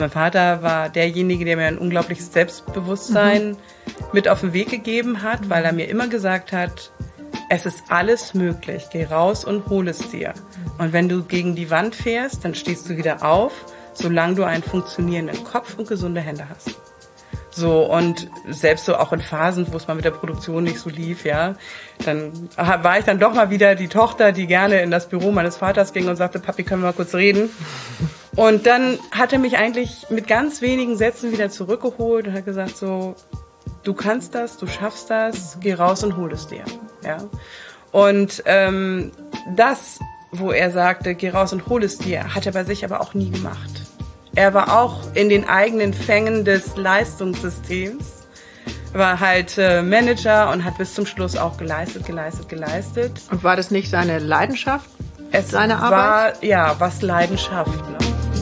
Mein Vater war derjenige, der mir ein unglaubliches Selbstbewusstsein mit auf den Weg gegeben hat, weil er mir immer gesagt hat, es ist alles möglich, geh raus und hol es dir. Und wenn du gegen die Wand fährst, dann stehst du wieder auf, solange du einen funktionierenden Kopf und gesunde Hände hast. So, und selbst so auch in Phasen, wo es mal mit der Produktion nicht so lief, ja, dann war ich dann doch mal wieder die Tochter, die gerne in das Büro meines Vaters ging und sagte, Papi, können wir mal kurz reden? Und dann hat er mich eigentlich mit ganz wenigen Sätzen wieder zurückgeholt und hat gesagt so, du kannst das, du schaffst das, geh raus und hol es dir, ja. Und das, wo er sagte, geh raus und hol es dir, hat er bei sich aber auch nie gemacht. Er war auch in den eigenen Fängen des Leistungssystems, war halt Manager und hat bis zum Schluss auch geleistet. Und war das nicht seine Leidenschaft, seine Arbeit? War, ja, was Leidenschaft, ne?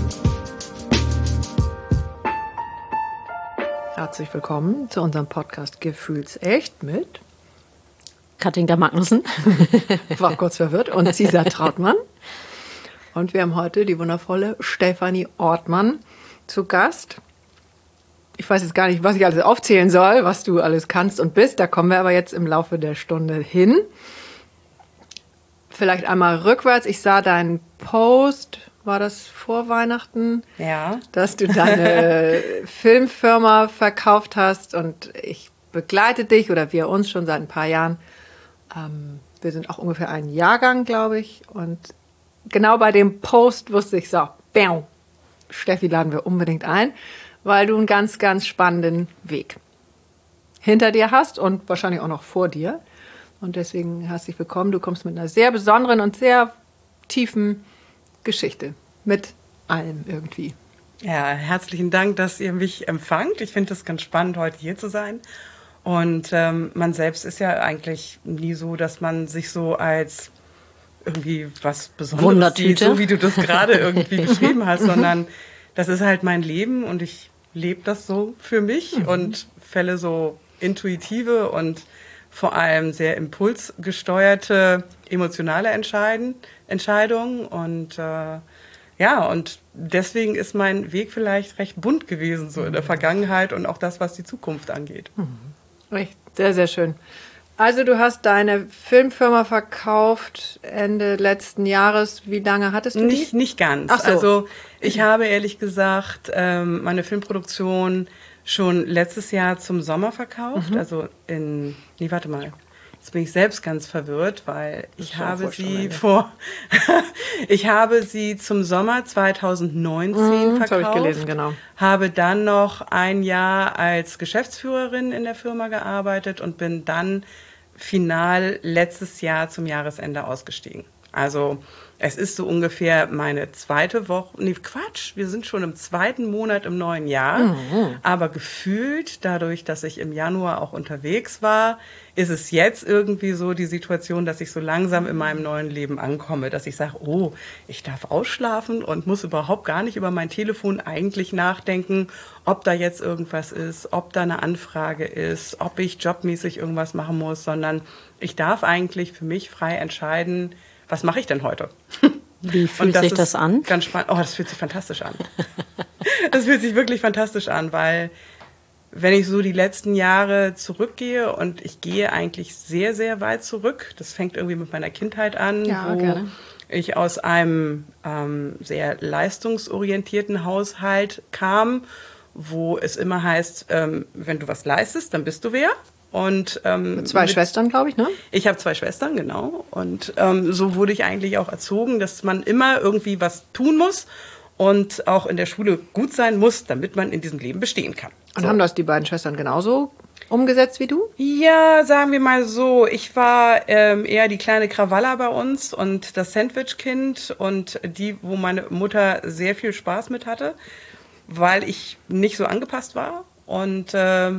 Herzlich willkommen zu unserem Podcast Gefühlsecht mit Katinka Magnussen. War kurz verwirrt. Und Cesar Trautmann. Und wir haben heute die wundervolle Stefanie Ortmann zu Gast. Ich weiß jetzt gar nicht, was ich alles aufzählen soll, was du alles kannst und bist. Da kommen wir aber jetzt im Laufe der Stunde hin. Vielleicht einmal rückwärts. Ich sah deinen Post, war das vor Weihnachten? Ja. Dass du deine Filmfirma verkauft hast und ich begleite dich oder wir uns schon seit ein paar Jahren. Wir sind auch ungefähr ein Jahrgang, glaube ich. Und genau bei dem Post wusste ich so, bam, Steffi laden wir unbedingt ein, weil du einen ganz, ganz spannenden Weg hinter dir hast und wahrscheinlich auch noch vor dir. Und deswegen herzlich willkommen. Du kommst mit einer sehr besonderen und sehr tiefen Geschichte. Mit allem irgendwie. Ja, herzlichen Dank, dass ihr mich empfangt. Ich finde es ganz spannend, heute hier zu sein. Und man selbst ist ja eigentlich nie so, dass man sich so als irgendwie was Besonderes sieht, so wie du das gerade irgendwie beschrieben hast, sondern das ist halt mein Leben und ich lebe das so für mich und fälle so intuitive und vor allem sehr impulsgesteuerte, emotionale Entscheidungen und ja, und deswegen ist mein Weg vielleicht recht bunt gewesen, so in der Vergangenheit und auch das, was die Zukunft angeht. Echt, sehr, sehr schön. Also du hast deine Filmfirma verkauft Ende letzten Jahres. Wie lange hattest du die? Nicht ganz. Ach so. Also ich habe ehrlich gesagt meine Filmproduktion schon letztes Jahr zum Sommer verkauft. Also warte mal. Jetzt bin ich selbst ganz verwirrt, weil ich habe sie zum Sommer 2019 verkauft. Das habe ich gelesen, genau. Habe dann noch ein Jahr als Geschäftsführerin in der Firma gearbeitet und bin dann final letztes Jahr zum Jahresende ausgestiegen. Also es ist so ungefähr meine zweite Woche, wir sind schon im zweiten Monat im neuen Jahr, aber gefühlt, dadurch, dass ich im Januar auch unterwegs war, ist es jetzt irgendwie so die Situation, dass ich so langsam in meinem neuen Leben ankomme, dass ich sage, oh, ich darf ausschlafen und muss überhaupt gar nicht über mein Telefon eigentlich nachdenken, ob da jetzt irgendwas ist, ob da eine Anfrage ist, ob ich jobmäßig irgendwas machen muss, sondern ich darf eigentlich für mich frei entscheiden, was mache ich denn heute? Wie fühlt sich das an? Ganz spannend. Oh, das fühlt sich fantastisch an. Das fühlt sich wirklich fantastisch an, weil wenn ich so die letzten Jahre zurückgehe und ich gehe eigentlich sehr, sehr weit zurück, das fängt irgendwie mit meiner Kindheit an, ja, wo gerne. Ich aus einem sehr leistungsorientierten Haushalt kam, wo es immer heißt, wenn du was leistest, dann bist du wer. Und mit zwei Schwestern, glaube ich, ne? Ich habe 2 Schwestern, genau. Und so wurde ich eigentlich auch erzogen, dass man immer irgendwie was tun muss und auch in der Schule gut sein muss, damit man in diesem Leben bestehen kann. Und haben das die beiden Schwestern genauso umgesetzt wie du? Ja, sagen wir mal so. Ich war eher die kleine Krawalla bei uns und das Sandwich-Kind und die, wo meine Mutter sehr viel Spaß mit hatte, weil ich nicht so angepasst war. Und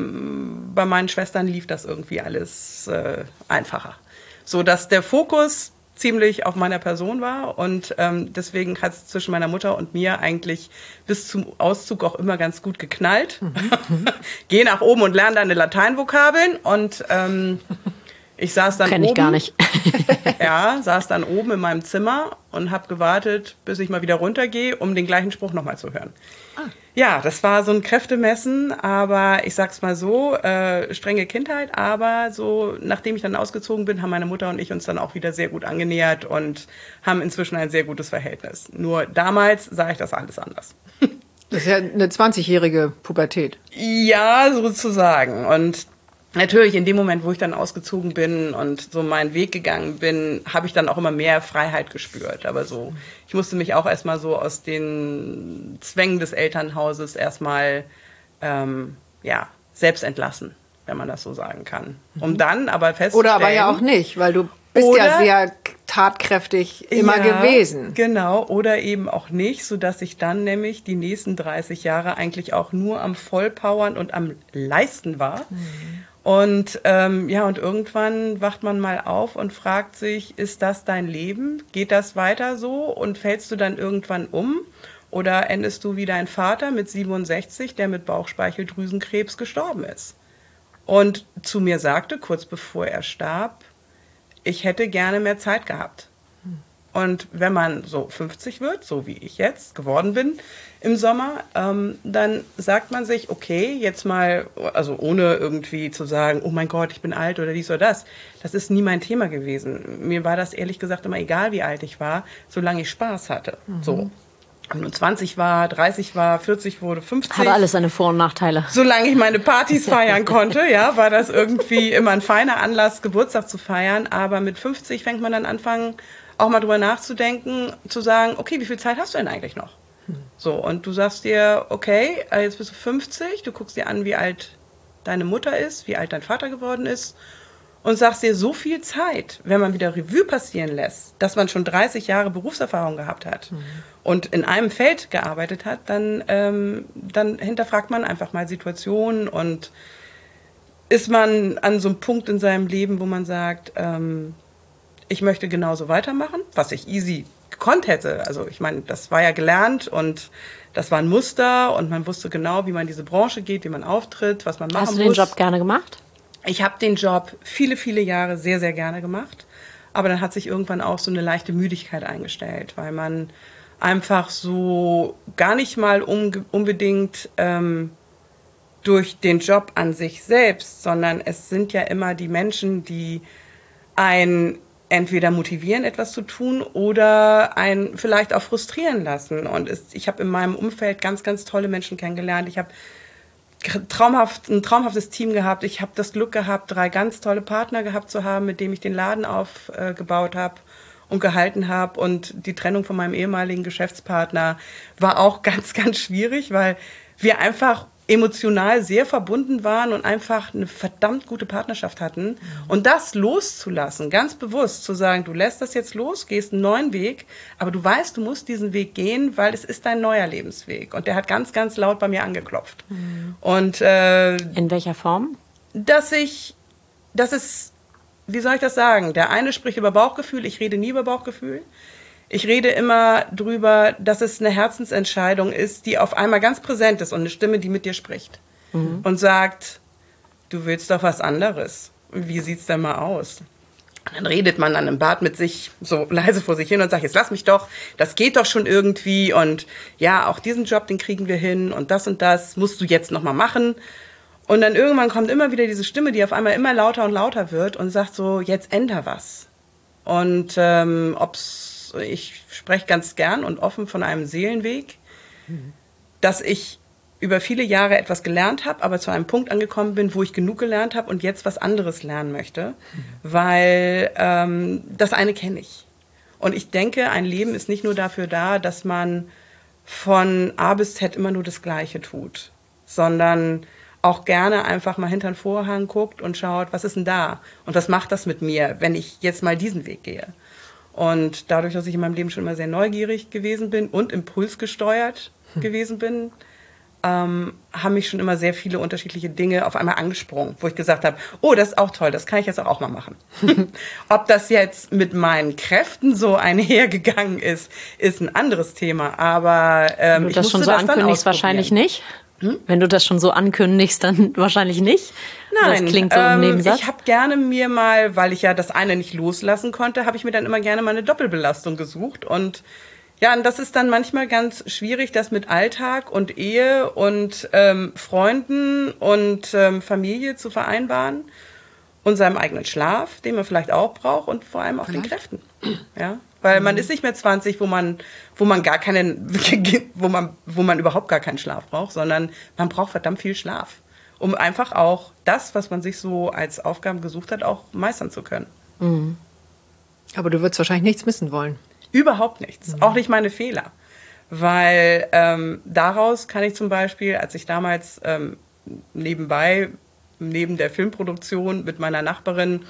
bei meinen Schwestern lief das irgendwie alles einfacher. So dass der Fokus ziemlich auf meiner Person war. Und deswegen hat es zwischen meiner Mutter und mir eigentlich bis zum Auszug auch immer ganz gut geknallt. Geh nach oben und lerne deine Lateinvokabeln. Und ich saß dann Kenn ich gar nicht. Ja, saß dann oben in meinem Zimmer und habe gewartet, bis ich mal wieder runtergehe, um den gleichen Spruch nochmal zu hören. Ja, das war so ein Kräftemessen, aber ich sag's mal so, strenge Kindheit, aber so, nachdem ich dann ausgezogen bin, haben meine Mutter und ich uns dann auch wieder sehr gut angenähert und haben inzwischen ein sehr gutes Verhältnis. Nur damals sah ich das alles anders. Das ist ja eine 20-jährige Pubertät. Ja, sozusagen. Und natürlich in dem Moment, wo ich dann ausgezogen bin und so meinen Weg gegangen bin, habe ich dann auch immer mehr Freiheit gespürt. Aber so, ich musste mich auch erstmal so aus den Zwängen des Elternhauses erstmal selbst entlassen, wenn man das so sagen kann. Um dann aber festzustellen... Oder aber ja auch nicht, weil du bist ja sehr tatkräftig immer gewesen. Genau, oder eben auch nicht, sodass ich dann nämlich die nächsten 30 Jahre eigentlich auch nur am Vollpowern und am Leisten war. Und und irgendwann wacht man mal auf und fragt sich, ist das dein Leben? Geht das weiter so? Und fällst du dann irgendwann um? Oder endest du wie dein Vater mit 67, der mit Bauchspeicheldrüsenkrebs gestorben ist? Und zu mir sagte, kurz bevor er starb, ich hätte gerne mehr Zeit gehabt. Und wenn man so 50 wird, so wie ich jetzt geworden bin im Sommer, dann sagt man sich, okay, jetzt mal, also ohne irgendwie zu sagen, oh mein Gott, ich bin alt oder dies oder das. Das ist nie mein Thema gewesen. Mir war das ehrlich gesagt immer egal, wie alt ich war, solange ich Spaß hatte. So. Wenn nun 20 war, 30 war, 40 wurde, 50. Hat alles seine Vor- und Nachteile. Solange ich meine Partys feiern konnte, ja, war das irgendwie immer ein feiner Anlass, Geburtstag zu feiern. Aber mit 50 fängt man dann an, auch mal drüber nachzudenken, zu sagen, okay, wie viel Zeit hast du denn eigentlich noch? So, und du sagst dir, okay, jetzt bist du 50, du guckst dir an, wie alt deine Mutter ist, wie alt dein Vater geworden ist und sagst dir, so viel Zeit, wenn man wieder Revue passieren lässt, dass man schon 30 Jahre Berufserfahrung gehabt hat und in einem Feld gearbeitet hat, dann hinterfragt man einfach mal Situationen und ist man an so einem Punkt in seinem Leben, wo man sagt, ich möchte genauso weitermachen, was ich easy gekonnt hätte. Also ich meine, das war ja gelernt und das war ein Muster und man wusste genau, wie man diese Branche geht, wie man auftritt, was man machen muss. Hast du den Job gerne gemacht? Ich habe den Job viele, viele Jahre sehr, sehr gerne gemacht. Aber dann hat sich irgendwann auch so eine leichte Müdigkeit eingestellt, weil man einfach so gar nicht mal unbedingt durch den Job an sich selbst, sondern es sind ja immer die Menschen, die einen entweder motivieren, etwas zu tun oder einen vielleicht auch frustrieren lassen. Und ich habe in meinem Umfeld ganz, ganz tolle Menschen kennengelernt. Ich habe ein traumhaftes Team gehabt. Ich habe das Glück gehabt, 3 ganz tolle Partner gehabt zu haben, mit denen ich den Laden aufgebaut habe und gehalten habe. Und die Trennung von meinem ehemaligen Geschäftspartner war auch ganz, ganz schwierig, weil wir einfach emotional sehr verbunden waren und einfach eine verdammt gute Partnerschaft hatten. Und das loszulassen, ganz bewusst zu sagen, du lässt das jetzt los, gehst einen neuen Weg, aber du weißt, du musst diesen Weg gehen, weil es ist dein neuer Lebensweg. Und der hat ganz, ganz laut bei mir angeklopft. Und in welcher Form? Das ist, wie soll ich das sagen? Der eine spricht über Bauchgefühl, ich rede nie über Bauchgefühl. Ich rede immer drüber, dass es eine Herzensentscheidung ist, die auf einmal ganz präsent ist und eine Stimme, die mit dir spricht und sagt, du willst doch was anderes. Wie sieht's denn mal aus? Und dann redet man dann im Bad mit sich so leise vor sich hin und sagt, jetzt lass mich doch, das geht doch schon irgendwie und ja, auch diesen Job, den kriegen wir hin und das musst du jetzt noch mal machen. Und dann irgendwann kommt immer wieder diese Stimme, die auf einmal immer lauter und lauter wird und sagt so, jetzt änder was. Und ich spreche ganz gern und offen von einem Seelenweg, dass ich über viele Jahre etwas gelernt habe, aber zu einem Punkt angekommen bin, wo ich genug gelernt habe und jetzt was anderes lernen möchte, weil das eine kenne ich. Und ich denke, ein Leben ist nicht nur dafür da, dass man von A bis Z immer nur das Gleiche tut, sondern auch gerne einfach mal hinter den Vorhang guckt und schaut, was ist denn da und was macht das mit mir, wenn ich jetzt mal diesen Weg gehe. Und dadurch, dass ich in meinem Leben schon immer sehr neugierig gewesen bin und impulsgesteuert gewesen bin, haben mich schon immer sehr viele unterschiedliche Dinge auf einmal angesprungen, wo ich gesagt habe, oh, das ist auch toll, das kann ich jetzt auch mal machen. Ob das jetzt mit meinen Kräften so einhergegangen ist ein anderes Thema. Aber wenn du das schon so ankündigst, wahrscheinlich nicht. Wenn du das schon so ankündigst, dann wahrscheinlich nicht. Nein, das klingt so im Nebensatz. Ich habe gerne mir mal, weil ich ja das eine nicht loslassen konnte, habe ich mir dann immer gerne mal eine Doppelbelastung gesucht. Und Ja, und das ist dann manchmal ganz schwierig, das mit Alltag und Ehe und Freunden und Familie zu vereinbaren und seinem eigenen Schlaf, den man vielleicht auch braucht und vor allem auch den Kräften. Ja, weil man ist nicht mehr 20, wo man überhaupt gar keinen Schlaf braucht, sondern man braucht verdammt viel Schlaf, um einfach auch das, was man sich so als Aufgaben gesucht hat, auch meistern zu können. Mhm. Aber du würdest wahrscheinlich nichts missen wollen. Überhaupt nichts, auch nicht meine Fehler. Weil daraus kann ich zum Beispiel, als ich damals neben der Filmproduktion mit meiner Nachbarin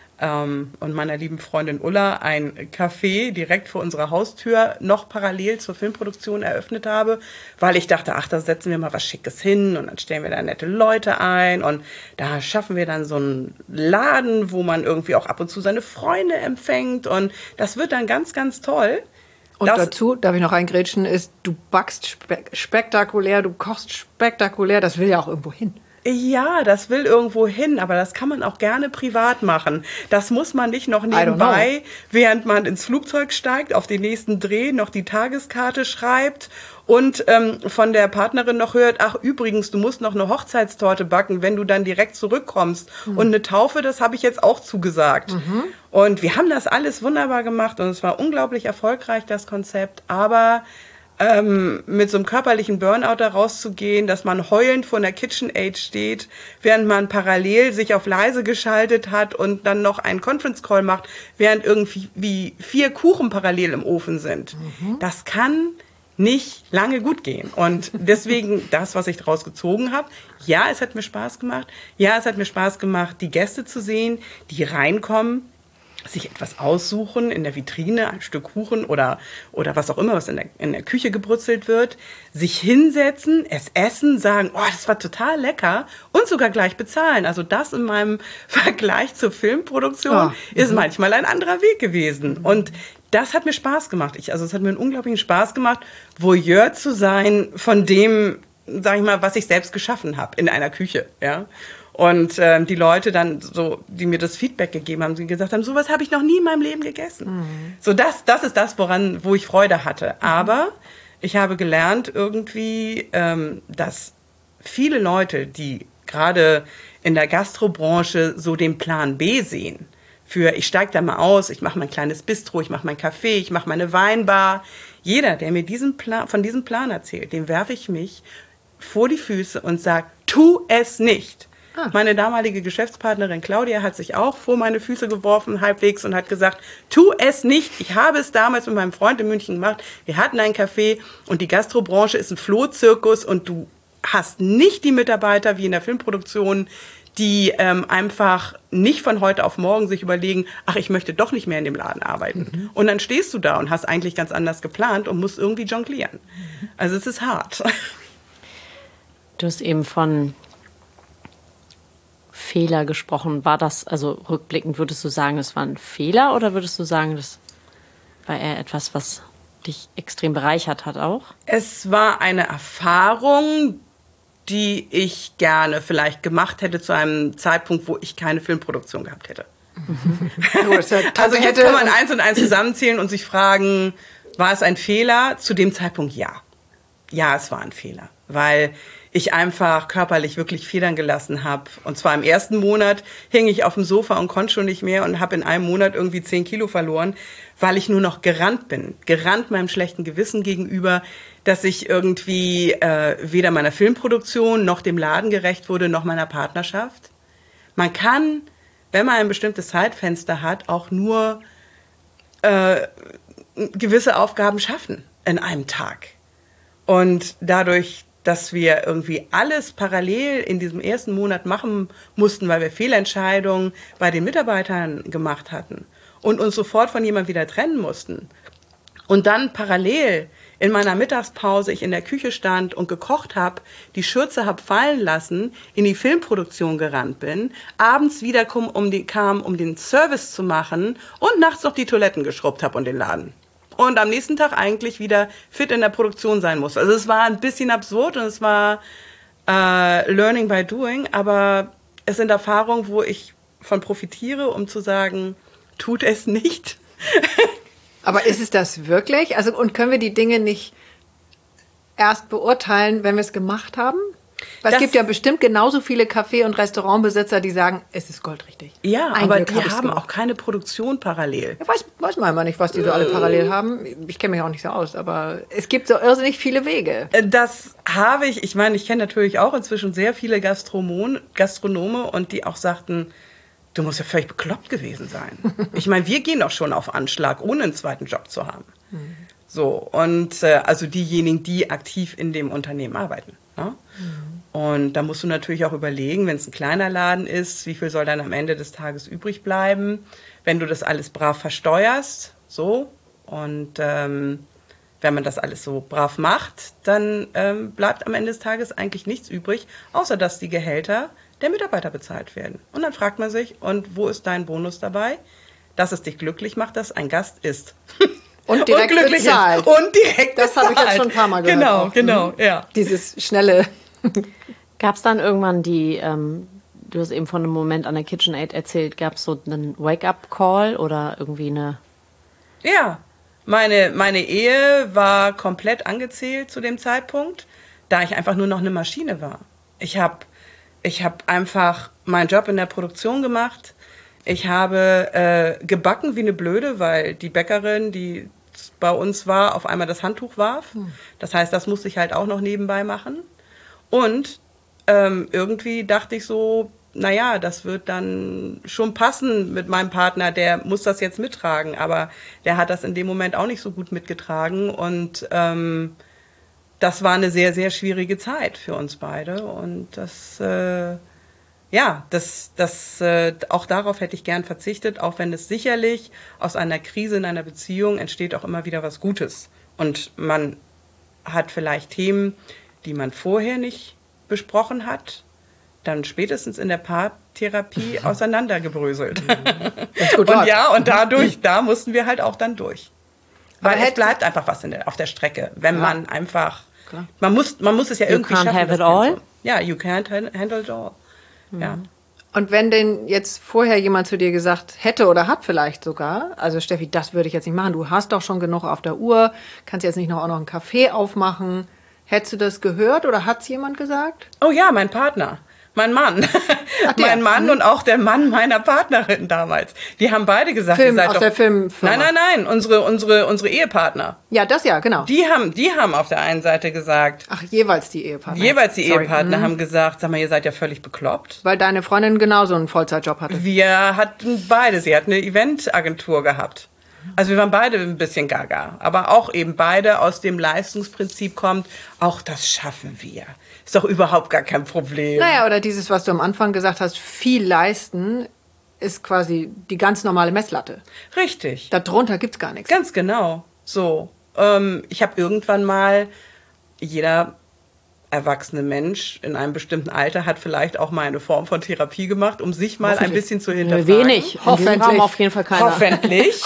und meiner lieben Freundin Ulla ein Café direkt vor unserer Haustür noch parallel zur Filmproduktion eröffnet habe, weil ich dachte, ach, da setzen wir mal was Schickes hin und dann stellen wir da nette Leute ein und da schaffen wir dann so einen Laden, wo man irgendwie auch ab und zu seine Freunde empfängt und das wird dann ganz, ganz toll. Und dazu, darf ich noch eingrätschen, ist, du backst spektakulär, du kochst spektakulär, das will ja auch irgendwo hin. Ja, das will irgendwo hin, aber das kann man auch gerne privat machen. Das muss man nicht noch nebenbei, während man ins Flugzeug steigt, auf den nächsten Dreh noch die Tageskarte schreibt und von der Partnerin noch hört, ach übrigens, du musst noch eine Hochzeitstorte backen, wenn du dann direkt zurückkommst. Und eine Taufe, das habe ich jetzt auch zugesagt. Und wir haben das alles wunderbar gemacht und es war unglaublich erfolgreich, das Konzept, aber mit so einem körperlichen Burnout da rauszugehen, dass man heulend vor einer KitchenAid steht, während man parallel sich auf leise geschaltet hat und dann noch einen Conference Call macht, während irgendwie 4 Kuchen parallel im Ofen sind. Das kann nicht lange gut gehen. Und deswegen das, was ich daraus gezogen habe, ja, es hat mir Spaß gemacht. Ja, es hat mir Spaß gemacht, die Gäste zu sehen, die reinkommen, sich etwas aussuchen in der Vitrine, ein Stück Kuchen oder was auch immer, was in der Küche gebrutzelt wird, sich hinsetzen, es essen, sagen, oh, das war total lecker und sogar gleich bezahlen. Also das in meinem Vergleich zur Filmproduktion ist manchmal ein anderer Weg gewesen. Und das hat mir Spaß gemacht. Es hat mir einen unglaublichen Spaß gemacht, Voyeur zu sein von dem, sag ich mal, was ich selbst geschaffen habe in einer Küche, ja. Und die Leute dann so, die mir das Feedback gegeben haben, die gesagt haben, sowas habe ich noch nie in meinem Leben gegessen. So das ist das, wo ich Freude hatte. Aber ich habe gelernt irgendwie, dass viele Leute, die gerade in der Gastrobranche so den Plan B sehen, ich steige da mal aus, ich mache mein kleines Bistro, ich mache mein Café, ich mache meine Weinbar. Jeder, der mir von diesem Plan erzählt, dem werfe ich mich vor die Füße und sage, tu es nicht. Meine damalige Geschäftspartnerin Claudia hat sich auch vor meine Füße geworfen, halbwegs, und hat gesagt, tu es nicht. Ich habe es damals mit meinem Freund in München gemacht. Wir hatten ein Café und die Gastrobranche ist ein Flohzirkus und du hast nicht die Mitarbeiter wie in der Filmproduktion, die einfach nicht von heute auf morgen sich überlegen, ach, ich möchte doch nicht mehr in dem Laden arbeiten. Und dann stehst du da und hast eigentlich ganz anders geplant und musst irgendwie jonglieren. Also es ist hart. Du hast eben von Fehler gesprochen. War das, also rückblickend, würdest du sagen, das war ein Fehler oder würdest du sagen, das war eher etwas, was dich extrem bereichert hat auch? Es war eine Erfahrung, die ich gerne vielleicht gemacht hätte zu einem Zeitpunkt, wo ich keine Filmproduktion gehabt hätte. Also jetzt kann man 1 und 1 zusammenzählen und sich fragen, war es ein Fehler? Zu dem Zeitpunkt ja. Ja, es war ein Fehler, weil ich einfach körperlich wirklich Federn gelassen habe. Und zwar im ersten Monat hing ich auf dem Sofa und konnte schon nicht mehr und habe in einem Monat irgendwie 10 Kilo verloren, weil ich nur noch gerannt bin. Gerannt meinem schlechten Gewissen gegenüber, dass ich irgendwie weder meiner Filmproduktion noch dem Laden gerecht wurde, noch meiner Partnerschaft. Man kann, wenn man ein bestimmtes Zeitfenster hat, auch nur gewisse Aufgaben schaffen in einem Tag. Und dadurch, dass wir irgendwie alles parallel in diesem ersten Monat machen mussten, weil wir Fehlentscheidungen bei den Mitarbeitern gemacht hatten und uns sofort von jemandem wieder trennen mussten. Und dann parallel in meiner Mittagspause ich in der Küche stand und gekocht habe, die Schürze habe fallen lassen, in die Filmproduktion gerannt bin, abends wieder kam, um den Service zu machen und nachts noch die Toiletten geschrubbt habe und den Laden. Und am nächsten Tag eigentlich wieder fit in der Produktion sein muss. Also es war ein bisschen absurd und es war Learning by Doing, aber es sind Erfahrungen, wo ich von profitiere, um zu sagen, tut es nicht. Aber ist es das wirklich? Also, und können wir die Dinge nicht erst beurteilen, wenn wir es gemacht haben? Weil es gibt ja bestimmt genauso viele Café- und Restaurantbesitzer, die sagen, es ist goldrichtig. Ja, Ein aber Glück die hab ich's haben gemacht. auch keine Produktion parallel. Ja, weiß man immer nicht, was die so alle parallel haben. Ich kenne mich auch nicht so aus, aber es gibt so irrsinnig viele Wege. Das habe ich meine, ich kenne natürlich auch inzwischen sehr viele Gastronome und die auch sagten, du musst ja völlig bekloppt gewesen sein. Ich meine, wir gehen doch schon auf Anschlag, ohne einen zweiten Job zu haben. So, und also diejenigen, die aktiv in dem Unternehmen arbeiten. Ne? Und da musst du natürlich auch überlegen, wenn es ein kleiner Laden ist, wie viel soll dann am Ende des Tages übrig bleiben, wenn du das alles brav versteuerst, so. Und wenn man das alles so brav macht, dann bleibt am Ende des Tages eigentlich nichts übrig, außer dass die Gehälter der Mitarbeiter bezahlt werden. Und dann fragt man sich, und wo ist dein Bonus dabei? Dass es dich glücklich macht, dass ein Gast isst. Und direkt glücklich bezahlt. ist. Und direkt Das habe ich jetzt schon ein paar Mal gehört. Genau, ja. Dieses schnelle. Gab es dann irgendwann du hast eben von einem Moment an der KitchenAid erzählt, gab es so einen Wake-up-Call oder irgendwie eine... Ja, meine Ehe war komplett angezählt zu dem Zeitpunkt, da ich einfach nur noch eine Maschine war. Ich hab einfach meinen Job in der Produktion gemacht. Ich habe gebacken wie eine Blöde, weil die Bäckerin, die bei uns war, auf einmal das Handtuch warf. Das heißt, das musste ich halt auch noch nebenbei machen. Und irgendwie dachte ich so, naja, das wird dann schon passen mit meinem Partner, der muss das jetzt mittragen. Aber der hat das in dem Moment auch nicht so gut mitgetragen. Und das war eine sehr, sehr schwierige Zeit für uns beide. Und auch darauf hätte ich gern verzichtet, auch wenn es sicherlich aus einer Krise in einer Beziehung entsteht auch immer wieder was Gutes. Und man hat vielleicht Themen, die man vorher nicht besprochen hat, dann spätestens in der Paartherapie auseinandergebröselt. Und da mussten wir halt auch dann durch. Weil es bleibt einfach was auf der Strecke, wenn man einfach, man muss es ja irgendwie schaffen. You can't have it all? Ja, you can't handle it all. Ja. Und wenn denn jetzt vorher jemand zu dir gesagt hätte oder hat vielleicht sogar, also Steffi, das würde ich jetzt nicht machen, du hast doch schon genug auf der Uhr, kannst jetzt nicht auch noch einen Kaffee aufmachen. Hättest du das gehört oder hat es jemand gesagt? Oh ja, mein Partner. Mein Mann. Mein Mann und auch der Mann meiner Partnerin damals. Die haben beide gesagt, ihr seid aus doch... der Filmfirma. Nein, unsere Ehepartner. Ja, das ja, genau. Die haben auf der einen Seite gesagt... Ach, jeweils die Ehepartner. Ehepartner haben gesagt, sag mal, ihr seid ja völlig bekloppt. Weil deine Freundin genauso einen Vollzeitjob hatte. Wir hatten beide. Sie hat eine Eventagentur gehabt. Also wir waren beide ein bisschen gaga. Aber auch eben beide aus dem Leistungsprinzip kommt, auch das schaffen wir. Ist doch überhaupt gar kein Problem. Naja, oder dieses, was du am Anfang gesagt hast, viel leisten, ist quasi die ganz normale Messlatte. Richtig. Darunter gibt's gar nichts. Ganz genau. So. Ich habe irgendwann mal, jeder erwachsene Mensch in einem bestimmten Alter hat vielleicht auch mal eine Form von Therapie gemacht, um sich mal ein bisschen zu hinterfragen. Wenig. Hoffentlich. Haben auf jeden Fall keiner. Hoffentlich.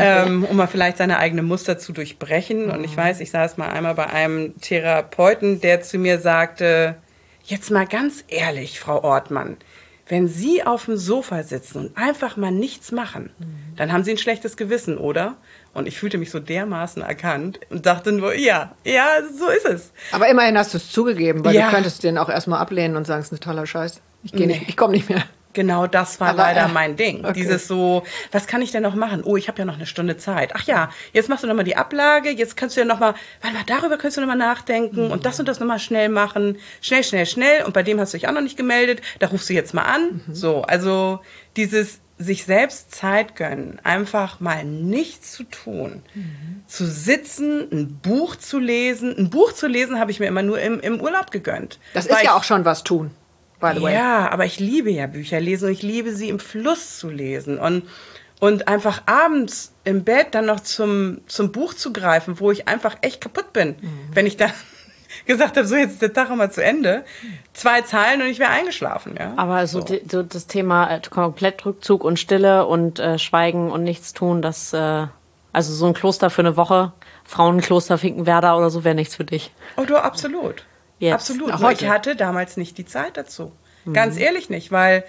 Um mal vielleicht seine eigene Muster zu durchbrechen. Und ich weiß, ich saß mal einmal bei einem Therapeuten, der zu mir sagte, jetzt mal ganz ehrlich, Frau Ortmann, wenn Sie auf dem Sofa sitzen und einfach mal nichts machen, dann haben Sie ein schlechtes Gewissen, oder? Und ich fühlte mich so dermaßen erkannt und dachte nur, ja, so ist es. Aber immerhin hast du es zugegeben, weil du könntest den auch erstmal ablehnen und sagen, es ist ein toller Scheiß. Ich komme nicht mehr. Genau, das war leider mein Ding. Okay. Dieses so, was kann ich denn noch machen? Oh, ich habe ja noch eine Stunde Zeit. Ach ja, jetzt machst du noch mal die Ablage, jetzt kannst du ja noch mal, warte mal, darüber kannst du noch mal nachdenken und das noch mal schnell machen. Schnell. Und bei dem hast du dich auch noch nicht gemeldet, da rufst du jetzt mal an. So, also dieses sich selbst Zeit gönnen, einfach mal nichts zu tun, zu sitzen, ein Buch zu lesen. Ein Buch zu lesen habe ich mir immer nur im Urlaub gegönnt. Das ist ja auch schon was tun. By the way. Ja, aber ich liebe ja Bücher lesen und ich liebe sie im Fluss zu lesen und einfach abends im Bett dann noch zum Buch zu greifen, wo ich einfach echt kaputt bin, wenn ich dann gesagt habe, so jetzt ist der Tag mal zu Ende, 2 Zeilen und ich wäre eingeschlafen. Ja? Aber so das Thema komplett Rückzug und Stille und Schweigen und nichts tun, das also so ein Kloster für eine Woche, Frauenkloster Finkenwerder oder so wäre nichts für dich. Oh du, absolut. Jetzt. Absolut. Nur ich hatte damals nicht die Zeit dazu. Ganz ehrlich nicht, weil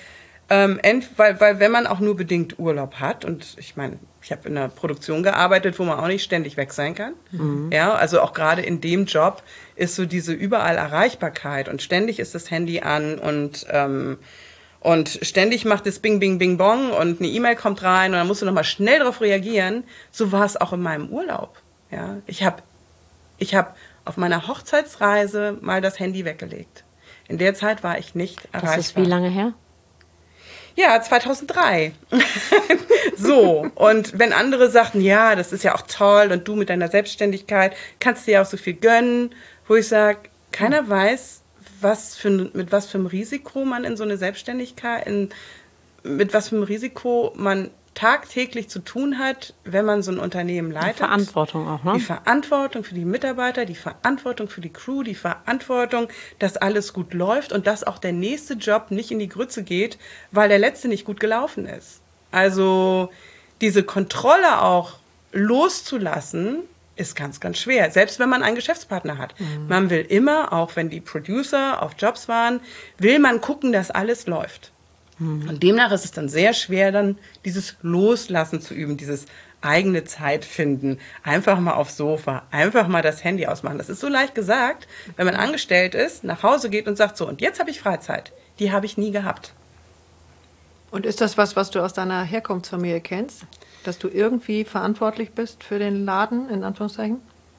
Weil wenn man auch nur bedingt Urlaub hat, und ich meine, ich habe in einer Produktion gearbeitet, wo man auch nicht ständig weg sein kann. Ja, also auch gerade in dem Job ist so diese überall Erreichbarkeit und ständig ist das Handy an und ständig macht es Bing, Bing, Bing, Bong und eine E-Mail kommt rein und dann musst du nochmal schnell darauf reagieren. So war es auch in meinem Urlaub. Ja, ich hab auf meiner Hochzeitsreise mal das Handy weggelegt. In der Zeit war ich nicht erreichbar. Das ist wie lange her? Ja, 2003. So, und wenn andere sagten, ja, das ist ja auch toll und du mit deiner Selbstständigkeit kannst dir ja auch so viel gönnen, wo ich sage, keiner weiß, mit was für einem Risiko man in so eine Selbstständigkeit, mit was für einem Risiko man tagtäglich zu tun hat, wenn man so ein Unternehmen leitet. Die Verantwortung auch, ne? Die Verantwortung für die Mitarbeiter, die Verantwortung für die Crew, die Verantwortung, dass alles gut läuft und dass auch der nächste Job nicht in die Grütze geht, weil der letzte nicht gut gelaufen ist. Also diese Kontrolle auch loszulassen, ist ganz, ganz schwer. Selbst wenn man einen Geschäftspartner hat. Man will immer, auch wenn die Producer auf Jobs waren, will man gucken, dass alles läuft. Und demnach ist es dann sehr schwer, dann dieses Loslassen zu üben, dieses eigene Zeit finden, einfach mal aufs Sofa, einfach mal das Handy ausmachen. Das ist so leicht gesagt, wenn man angestellt ist, nach Hause geht und sagt so, und jetzt habe ich Freizeit. Die habe ich nie gehabt. Und ist das was du aus deiner Herkunftsfamilie kennst? Dass du irgendwie verantwortlich bist für den Laden, in Anführungszeichen?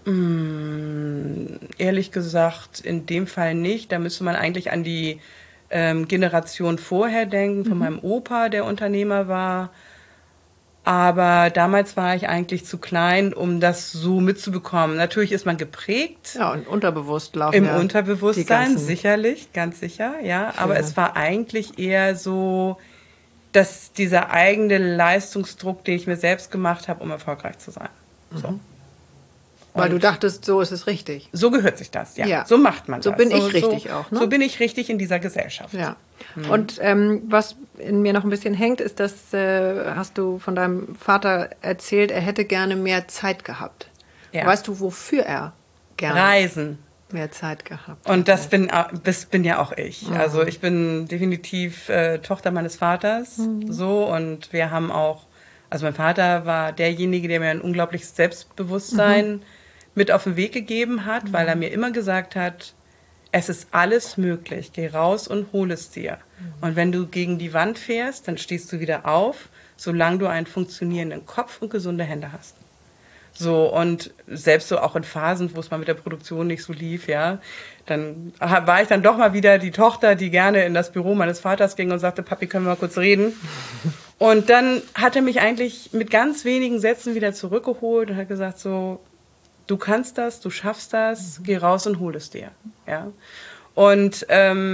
Ehrlich gesagt, in dem Fall nicht. Da müsste man eigentlich an die Generation vorher denken, von meinem Opa, der Unternehmer war. Aber damals war ich eigentlich zu klein, um das so mitzubekommen. Natürlich ist man geprägt. Ja, und unterbewusst laufen Im ja Unterbewusstsein, sicherlich, ganz sicher, ja. Aber es war eigentlich eher so, dass dieser eigene Leistungsdruck, den ich mir selbst gemacht habe, um erfolgreich zu sein. So. Weil du dachtest, so ist es richtig. So gehört sich das, ja. Ja. So macht man So das. bin ich richtig auch, ne? So bin ich richtig in dieser Gesellschaft. Ja. Und was in mir noch ein bisschen hängt, ist, dass hast du von deinem Vater erzählt, er hätte gerne mehr Zeit gehabt. Ja. Weißt du, wofür er gerne Reisen. mehr Zeit gehabt Und hätte? das bin ja auch ich. Also ich bin definitiv Tochter meines Vaters. So, und wir haben auch, also mein Vater war derjenige, der mir ein unglaubliches Selbstbewusstsein mit auf den Weg gegeben hat, weil er mir immer gesagt hat, es ist alles möglich, geh raus und hol es dir. Und wenn du gegen die Wand fährst, dann stehst du wieder auf, solange du einen funktionierenden Kopf und gesunde Hände hast. So, und selbst so auch in Phasen, wo es mal mit der Produktion nicht so lief, ja, dann war ich dann doch mal wieder die Tochter, die gerne in das Büro meines Vaters ging und sagte, Papi, können wir mal kurz reden? Und dann hat er mich eigentlich mit ganz wenigen Sätzen wieder zurückgeholt und hat gesagt so, du kannst das, du schaffst das, geh raus und hol es dir. Ja? Und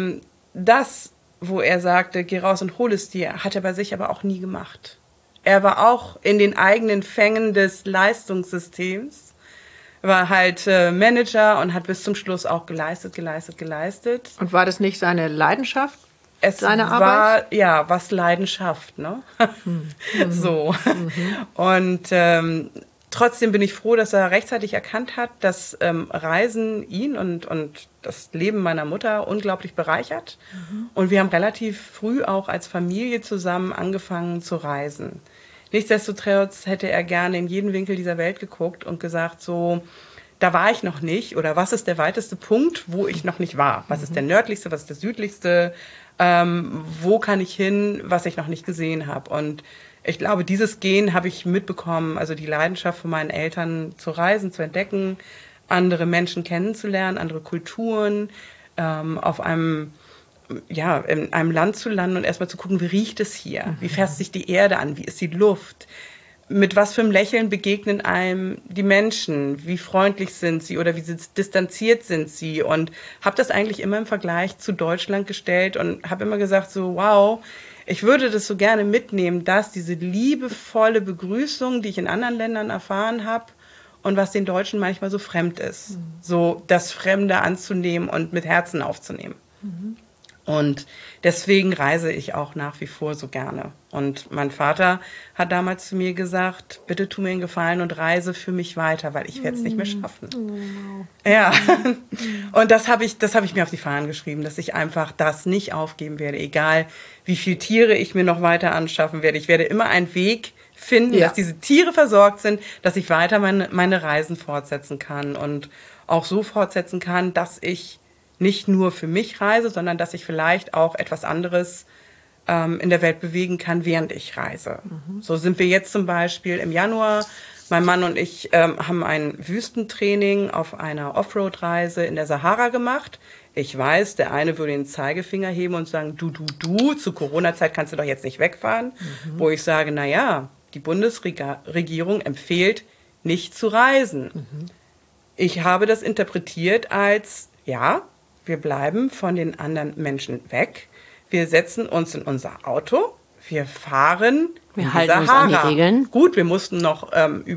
das, wo er sagte, geh raus und hol es dir, hat er bei sich aber auch nie gemacht. Er war auch in den eigenen Fängen des Leistungssystems, war halt Manager und hat bis zum Schluss auch geleistet. Und war das nicht seine Leidenschaft? Seine Arbeit? War, ja, was Leidenschaft, ne? So. Und trotzdem bin ich froh, dass er rechtzeitig erkannt hat, dass Reisen ihn und das Leben meiner Mutter unglaublich bereichert. Und wir haben relativ früh auch als Familie zusammen angefangen zu reisen. Nichtsdestotrotz hätte er gerne in jeden Winkel dieser Welt geguckt und gesagt, so, da war ich noch nicht, oder was ist der weiteste Punkt, wo ich noch nicht war? Was ist der nördlichste, was ist der südlichste? Wo kann ich hin, was ich noch nicht gesehen habe? Und ich glaube, dieses Gen habe ich mitbekommen, also die Leidenschaft von meinen Eltern zu reisen, zu entdecken, andere Menschen kennenzulernen, andere Kulturen, in einem Land zu landen und erstmal zu gucken, wie riecht es hier? Wie fährt sich die Erde an? Wie ist die Luft? Mit was für einem Lächeln begegnen einem die Menschen? Wie freundlich sind sie oder wie distanziert sind sie? Und habe das eigentlich immer im Vergleich zu Deutschland gestellt und habe immer gesagt so, wow, ich würde das so gerne mitnehmen, dass diese liebevolle Begrüßung, die ich in anderen Ländern erfahren habe und was den Deutschen manchmal so fremd ist, so das Fremde anzunehmen und mit Herzen aufzunehmen. Und deswegen reise ich auch nach wie vor so gerne. Und mein Vater hat damals zu mir gesagt, bitte tu mir einen Gefallen und reise für mich weiter, weil ich werde es nicht mehr schaffen. Ja, und das habe ich mir auf die Fahnen geschrieben, dass ich einfach das nicht aufgeben werde, egal wie viele Tiere ich mir noch weiter anschaffen werde. Ich werde immer einen Weg finden, dass diese Tiere versorgt sind, dass ich weiter meine Reisen fortsetzen kann und auch so fortsetzen kann, dass ich nicht nur für mich reise, sondern dass ich vielleicht auch etwas anderes in der Welt bewegen kann, während ich reise. So sind wir jetzt zum Beispiel im Januar. Mein Mann und ich haben ein Wüstentraining auf einer Offroad-Reise in der Sahara gemacht. Ich weiß, der eine würde den Zeigefinger heben und sagen, du, zur Corona-Zeit kannst du doch jetzt nicht wegfahren. Wo ich sage, naja, die Bundesregierung empfiehlt, nicht zu reisen. Ich habe das interpretiert als, ja, wir bleiben von den anderen Menschen weg. Wir setzen uns in unser Auto. Wir fahren wir halten uns an die Regeln. Gut, wir mussten noch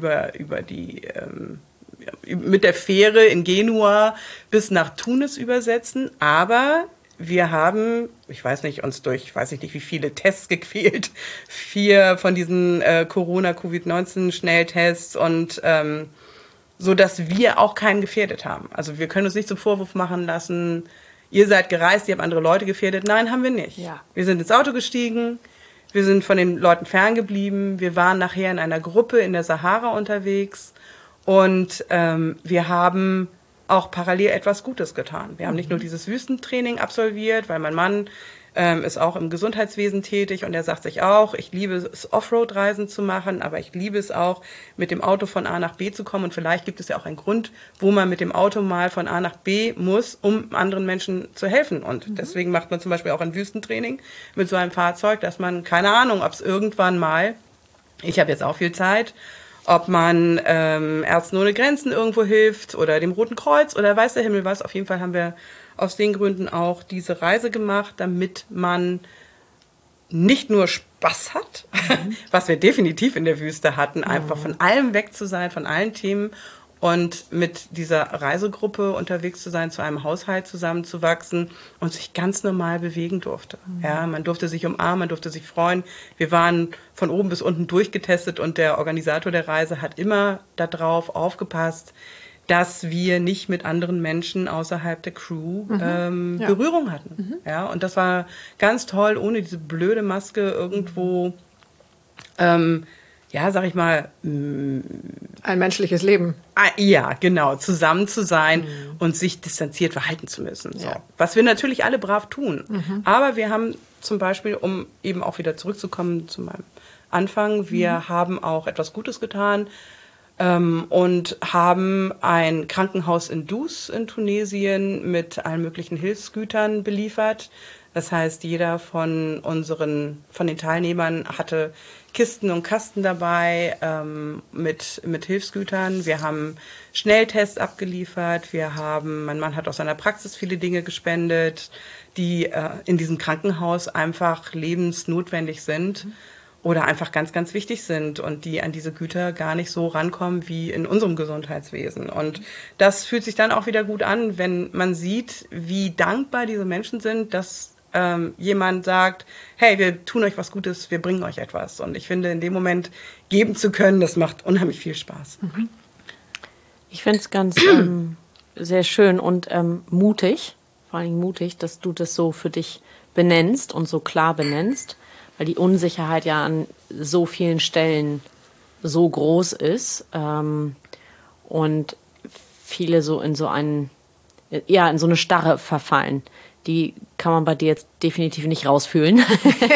mit der Fähre in Genua bis nach Tunis übersetzen. Aber wir haben, ich weiß nicht wie viele Tests gequält. 4 von diesen Corona-Covid-19-Schnelltests und so dass wir auch keinen gefährdet haben. Also wir können uns nicht zum Vorwurf machen lassen, ihr seid gereist, ihr habt andere Leute gefährdet. Nein, haben wir nicht. Ja. Wir sind ins Auto gestiegen, wir sind von den Leuten ferngeblieben, wir waren nachher in einer Gruppe in der Sahara unterwegs und wir haben auch parallel etwas Gutes getan. Wir haben nicht nur dieses Wüstentraining absolviert, weil mein Mann ist auch im Gesundheitswesen tätig und er sagt sich auch, ich liebe es, Offroad-Reisen zu machen, aber ich liebe es auch, mit dem Auto von A nach B zu kommen. Und vielleicht gibt es ja auch einen Grund, wo man mit dem Auto mal von A nach B muss, um anderen Menschen zu helfen. Und deswegen macht man zum Beispiel auch ein Wüstentraining mit so einem Fahrzeug, dass man, keine Ahnung, ob es irgendwann mal, ich habe jetzt auch viel Zeit, ob man Ärzte ohne Grenzen irgendwo hilft oder dem Roten Kreuz oder weiß der Himmel was. Auf jeden Fall haben wir aus den Gründen auch diese Reise gemacht, damit man nicht nur Spaß hat, was wir definitiv in der Wüste hatten, einfach von allem weg zu sein, von allen Themen und mit dieser Reisegruppe unterwegs zu sein, zu einem Haushalt zusammenzuwachsen und sich ganz normal bewegen durfte. Ja, man durfte sich umarmen, man durfte sich freuen. Wir waren von oben bis unten durchgetestet und der Organisator der Reise hat immer darauf aufgepasst, dass wir nicht mit anderen Menschen außerhalb der Crew Berührung hatten. Ja, und das war ganz toll, ohne diese blöde Maske irgendwo, sag ich mal... ein menschliches Leben. Ja, genau, zusammen zu sein und sich distanziert verhalten zu müssen. So. Ja. Was wir natürlich alle brav tun. Aber wir haben zum Beispiel, um eben auch wieder zurückzukommen zu meinem Anfang, wir haben auch etwas Gutes getan, und haben ein Krankenhaus in Dus in Tunesien mit allen möglichen Hilfsgütern beliefert. Das heißt, jeder von den Teilnehmern hatte Kisten und Kasten dabei mit Hilfsgütern. Wir haben Schnelltests abgeliefert. Mein Mann hat aus seiner Praxis viele Dinge gespendet, die in diesem Krankenhaus einfach lebensnotwendig sind. Oder einfach ganz, ganz wichtig sind und die an diese Güter gar nicht so rankommen wie in unserem Gesundheitswesen. Und das fühlt sich dann auch wieder gut an, wenn man sieht, wie dankbar diese Menschen sind, dass jemand sagt, hey, wir tun euch was Gutes, wir bringen euch etwas. Und ich finde, in dem Moment geben zu können, das macht unheimlich viel Spaß. Ich finde es ganz sehr schön und mutig, vor allem mutig, dass du das so für dich benennst und so klar benennst. Weil die Unsicherheit ja an so vielen Stellen so groß ist und viele so in so eine Starre verfallen. Die kann man bei dir jetzt definitiv nicht rausfühlen.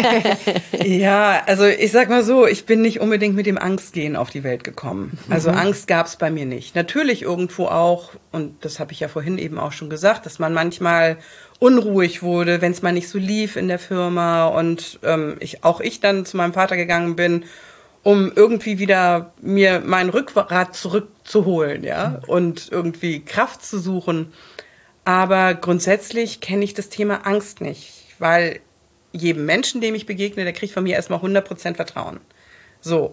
Ja, also ich sag mal so, ich bin nicht unbedingt mit dem Angstgehen auf die Welt gekommen. Also Angst gab es bei mir nicht. Natürlich irgendwo auch, und das habe ich ja vorhin eben auch schon gesagt, dass man manchmal unruhig wurde, wenn es mal nicht so lief in der Firma und ich dann zu meinem Vater gegangen bin, um irgendwie wieder mir mein Rückgrat zurückzuholen, ja, und irgendwie Kraft zu suchen. Aber grundsätzlich kenne ich das Thema Angst nicht, weil jedem Menschen, dem ich begegne, der kriegt von mir erstmal 100% Vertrauen. So.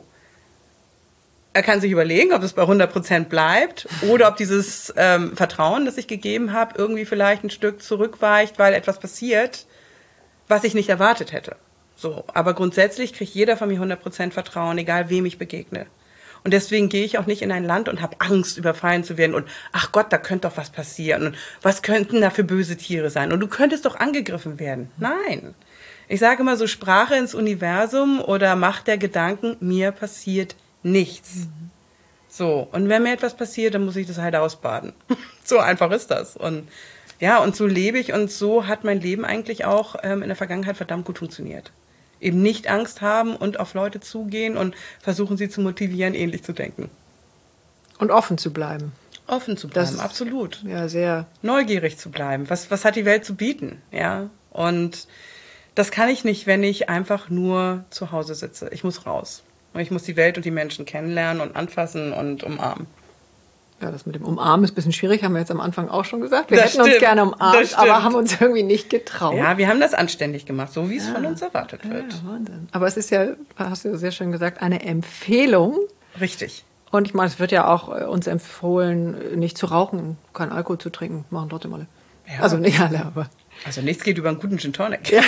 Er kann sich überlegen, ob es bei 100% bleibt oder ob dieses Vertrauen, das ich gegeben habe, irgendwie vielleicht ein Stück zurückweicht, weil etwas passiert, was ich nicht erwartet hätte. So, aber grundsätzlich kriegt jeder von mir 100% Vertrauen, egal wem ich begegne. Und deswegen gehe ich auch nicht in ein Land und habe Angst, überfallen zu werden. Und ach Gott, da könnte doch was passieren. Und was könnten da für böse Tiere sein? Und du könntest doch angegriffen werden. Nein. Ich sage immer so, Sprache ins Universum oder Macht der Gedanken, mir passiert nichts. So, und wenn mir etwas passiert, dann muss ich das halt ausbaden. So einfach ist das. Und ja, und so lebe ich und so hat mein Leben eigentlich auch in der Vergangenheit verdammt gut funktioniert. Eben nicht Angst haben und auf Leute zugehen und versuchen, sie zu motivieren, ähnlich zu denken. Und offen zu bleiben. Offen zu bleiben, Das ist, absolut. Ja, sehr. Neugierig zu bleiben. Was hat die Welt zu bieten? Ja, und das kann ich nicht, wenn ich einfach nur zu Hause sitze. Ich muss raus. Und ich muss die Welt und die Menschen kennenlernen und anfassen und umarmen. Ja, das mit dem Umarmen ist ein bisschen schwierig, haben wir jetzt am Anfang auch schon gesagt. Wir Das hätten uns stimmt, gerne das umarmt, stimmt. aber haben uns irgendwie nicht getraut. Ja, wir haben das anständig gemacht, so wie es von uns erwartet wird. Ja, Wahnsinn. Aber es ist ja, hast du sehr schön gesagt, eine Empfehlung. Richtig. Und ich meine, es wird ja auch uns empfohlen, nicht zu rauchen, keinen Alkohol zu trinken. Machen trotzdem alle. Ja. Also nicht alle, aber. Also nichts geht über einen guten Gin Tonic. Ja.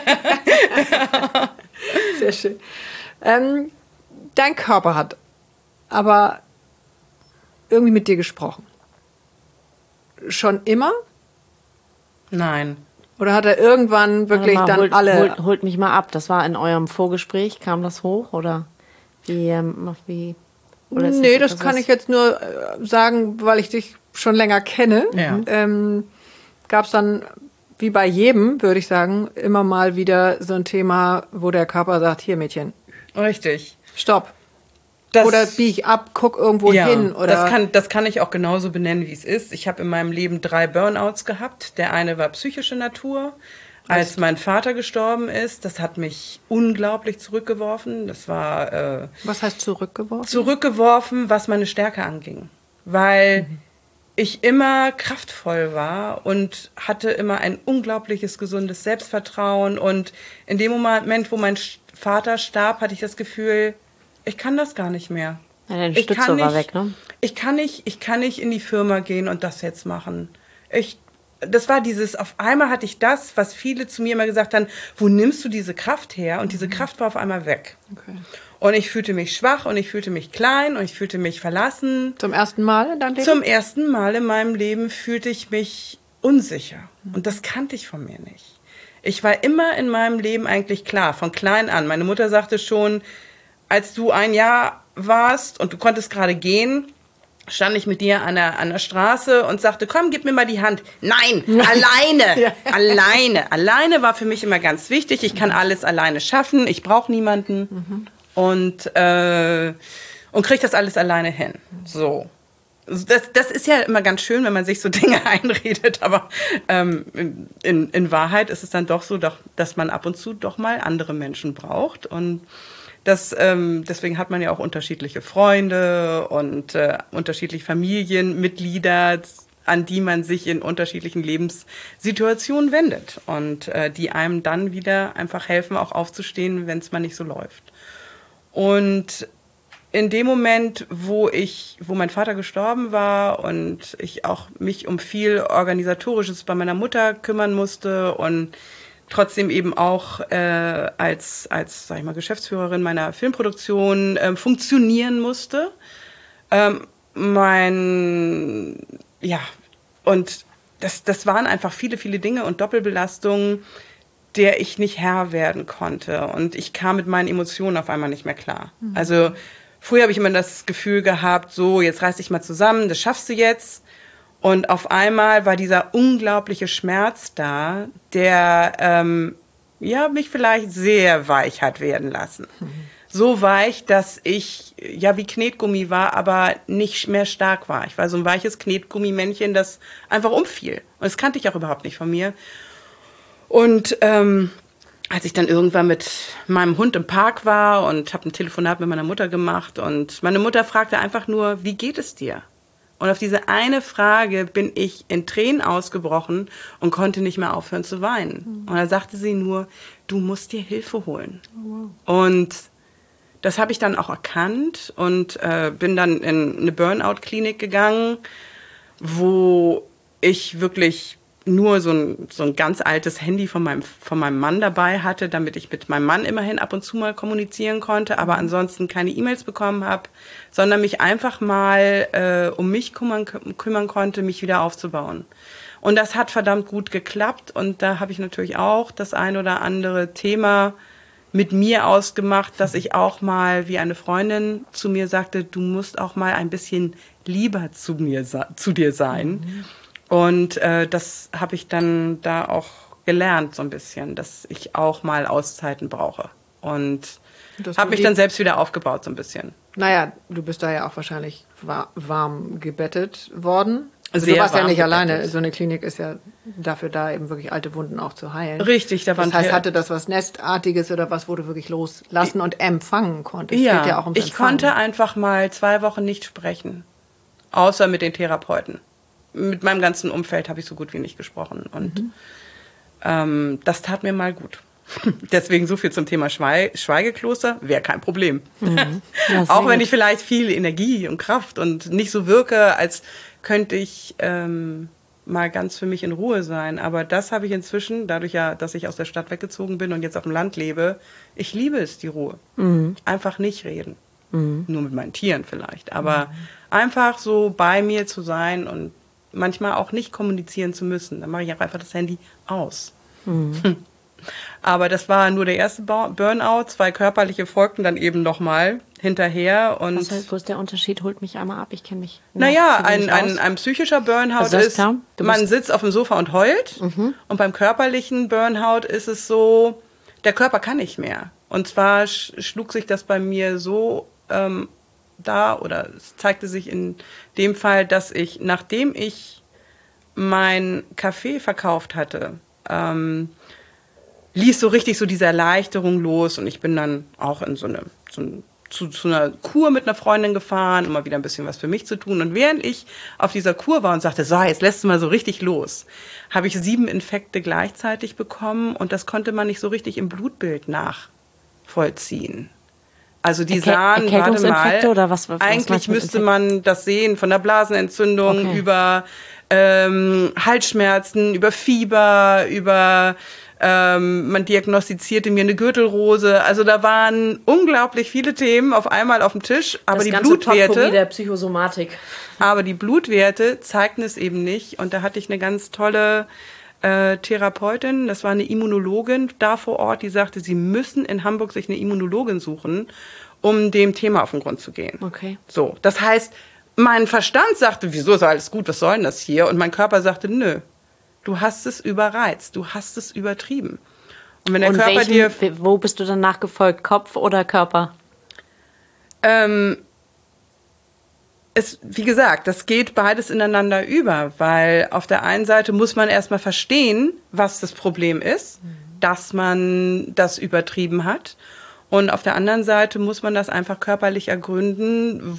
Sehr schön. Dein Körper hat aber irgendwie mit dir gesprochen. Schon immer? Nein. Oder hat er irgendwann wirklich Warte mal, dann alle... Holt mich mal ab. Das war in eurem Vorgespräch, kam das hoch? Oder wie oder ist Nee, das das kann ich jetzt nur sagen, weil ich dich schon länger kenne. Ja. Gab es dann, wie bei jedem, würde ich sagen, immer mal wieder so ein Thema, wo der Körper sagt, hier Mädchen, Richtig. stopp. Das, Oder bieg ich ab, guck irgendwo ja, hin. Oder das kann ich auch genauso benennen, wie es ist. Ich habe in meinem Leben 3 Burnouts gehabt. Der eine war psychische Natur. Als mein Vater gestorben ist, das hat mich unglaublich zurückgeworfen. Das war was heißt zurückgeworfen? zurückgeworfen, was meine Stärke anging. Weil ich immer kraftvoll war und hatte immer ein unglaubliches, gesundes Selbstvertrauen. Und in dem Moment, wo mein Vater starb, hatte ich das Gefühl, ich kann das gar nicht mehr. Ja, deine Stütze war weg, ne? Ich kann nicht in die Firma gehen und das jetzt machen. Das war auf einmal hatte ich das, was viele zu mir immer gesagt haben, wo nimmst du diese Kraft her? Und diese Kraft war auf einmal weg. Okay. Und ich fühlte mich schwach und ich fühlte mich klein und ich fühlte mich verlassen. Zum ersten Mal in deinem Leben? Zum ersten Mal in meinem Leben fühlte ich mich unsicher. Und das kannte ich von mir nicht. Ich war immer in meinem Leben eigentlich klar, von klein an. Meine Mutter sagte schon, als du 1 Jahr warst und du konntest gerade gehen, stand ich mit dir an der Straße und sagte, komm, gib mir mal die Hand. Nein, alleine, Ja. Alleine war für mich immer ganz wichtig. Ich kann alles alleine schaffen, ich brauche niemanden und kriege das alles alleine hin. So. Das ist ja immer ganz schön, wenn man sich so Dinge einredet, aber in Wahrheit ist es dann doch so, dass man ab und zu doch mal andere Menschen braucht und deswegen hat man ja auch unterschiedliche Freunde und unterschiedliche Familienmitglieder, an die man sich in unterschiedlichen Lebenssituationen wendet und die einem dann wieder einfach helfen, auch aufzustehen, wenn es mal nicht so läuft. Und in dem Moment, wo mein Vater gestorben war und ich auch mich um viel Organisatorisches bei meiner Mutter kümmern musste und trotzdem eben auch als sag ich mal, Geschäftsführerin meiner Filmproduktion funktionieren musste. Und das waren einfach viele, viele Dinge und Doppelbelastungen, der ich nicht Herr werden konnte. Und ich kam mit meinen Emotionen auf einmal nicht mehr klar. Also früher habe ich immer das Gefühl gehabt, so, jetzt reiß dich mal zusammen, das schaffst du jetzt. Und auf einmal war dieser unglaubliche Schmerz da, der mich vielleicht sehr weich hat werden lassen. So weich, dass ich wie Knetgummi war, aber nicht mehr stark war. Ich war so ein weiches Knetgummimännchen, das einfach umfiel. Und das kannte ich auch überhaupt nicht von mir. Und als ich dann irgendwann mit meinem Hund im Park war und habe ein Telefonat mit meiner Mutter gemacht und meine Mutter fragte einfach nur, wie geht es dir? Und auf diese eine Frage bin ich in Tränen ausgebrochen und konnte nicht mehr aufhören zu weinen. Und da sagte sie nur, du musst dir Hilfe holen. Oh, wow. Und das habe ich dann auch erkannt und bin dann in eine Burnout-Klinik gegangen, wo ich wirklich nur so ein ganz altes Handy von meinem Mann dabei hatte, damit ich mit meinem Mann immerhin ab und zu mal kommunizieren konnte, aber ansonsten keine E-Mails bekommen habe, sondern mich einfach mal um mich kümmern konnte, mich wieder aufzubauen. Und das hat verdammt gut geklappt und da habe ich natürlich auch das ein oder andere Thema mit mir ausgemacht, dass ich auch mal, wie eine Freundin zu mir sagte, du musst auch mal ein bisschen lieber zu dir sein. Und das habe ich dann da auch gelernt so ein bisschen, dass ich auch mal Auszeiten brauche. Und habe mich dann selbst wieder aufgebaut so ein bisschen. Naja, du bist da ja auch wahrscheinlich warm gebettet worden. Also Sehr du warst ja warm nicht gebettet. alleine. So eine Klinik ist ja dafür da, eben wirklich alte Wunden auch zu heilen. Richtig, da waren Das heißt, hatte das was Nestartiges oder was, wo du wirklich loslassen und empfangen konntest? Ja, Geht ja auch ums ich Empfangen. konnte einfach mal 2 Wochen nicht sprechen, außer mit den Therapeuten. Mit meinem ganzen Umfeld habe ich so gut wie nicht gesprochen und das tat mir mal gut. Deswegen so viel zum Thema Schweigekloster, wäre kein Problem. Ja, Auch wenn gut. ich vielleicht viel Energie und Kraft und nicht so wirke, als könnte ich mal ganz für mich in Ruhe sein. Aber das habe ich inzwischen, dadurch ja, dass ich aus der Stadt weggezogen bin und jetzt auf dem Land lebe, ich liebe es, die Ruhe. Einfach nicht reden. Nur mit meinen Tieren vielleicht. Aber einfach so bei mir zu sein und manchmal auch nicht kommunizieren zu müssen. Dann mache ich auch einfach das Handy aus. Aber das war nur der erste Burnout. 2 körperliche folgten dann eben nochmal hinterher. Und Wo ist der Unterschied? Holt mich einmal ab, ich kenne mich. naja, zu wenig aus. ein psychischer Burnout Also das ist ist, klar. Du man bist- sitzt auf dem Sofa und heult. Und beim körperlichen Burnout ist es so, der Körper kann nicht mehr. Und zwar schlug sich das bei mir so oder es zeigte sich in dem Fall, dass ich, nachdem ich mein Café verkauft hatte, ließ so richtig so diese Erleichterung los und ich bin dann auch in zu einer Kur mit einer Freundin gefahren, um mal wieder ein bisschen was für mich zu tun. Und während ich auf dieser Kur war und sagte, so, jetzt lässt du mal so richtig los, habe ich 7 Infekte gleichzeitig bekommen und das konnte man nicht so richtig im Blutbild nachvollziehen. Also die sahen, warte Erkältungsinfekte mal, oder was meinst eigentlich du mit müsste Infekt? man das sehen, von der Blasenentzündung Okay. über Halsschmerzen, über Fieber, über man diagnostizierte mir eine Gürtelrose. Also da waren unglaublich viele Themen auf einmal auf dem Tisch, aber Das die ganze Potpourri Blutwerte, der Psychosomatik. zeigten es eben nicht. Und da hatte ich eine ganz tolle Therapeutin, das war eine Immunologin da vor Ort, die sagte, sie müssen in Hamburg sich eine Immunologin suchen, um dem Thema auf den Grund zu gehen. Okay. So, das heißt, mein Verstand sagte, wieso ist alles gut, was soll denn das hier? Und mein Körper sagte, nö, du hast es überreizt, du hast es übertrieben. Und wenn der Und Körper wo bist du dann nachgefolgt? Kopf oder Körper? wie gesagt, das geht beides ineinander über, weil auf der einen Seite muss man erstmal verstehen, was das Problem ist, dass man das übertrieben hat. Und auf der anderen Seite muss man das einfach körperlich ergründen,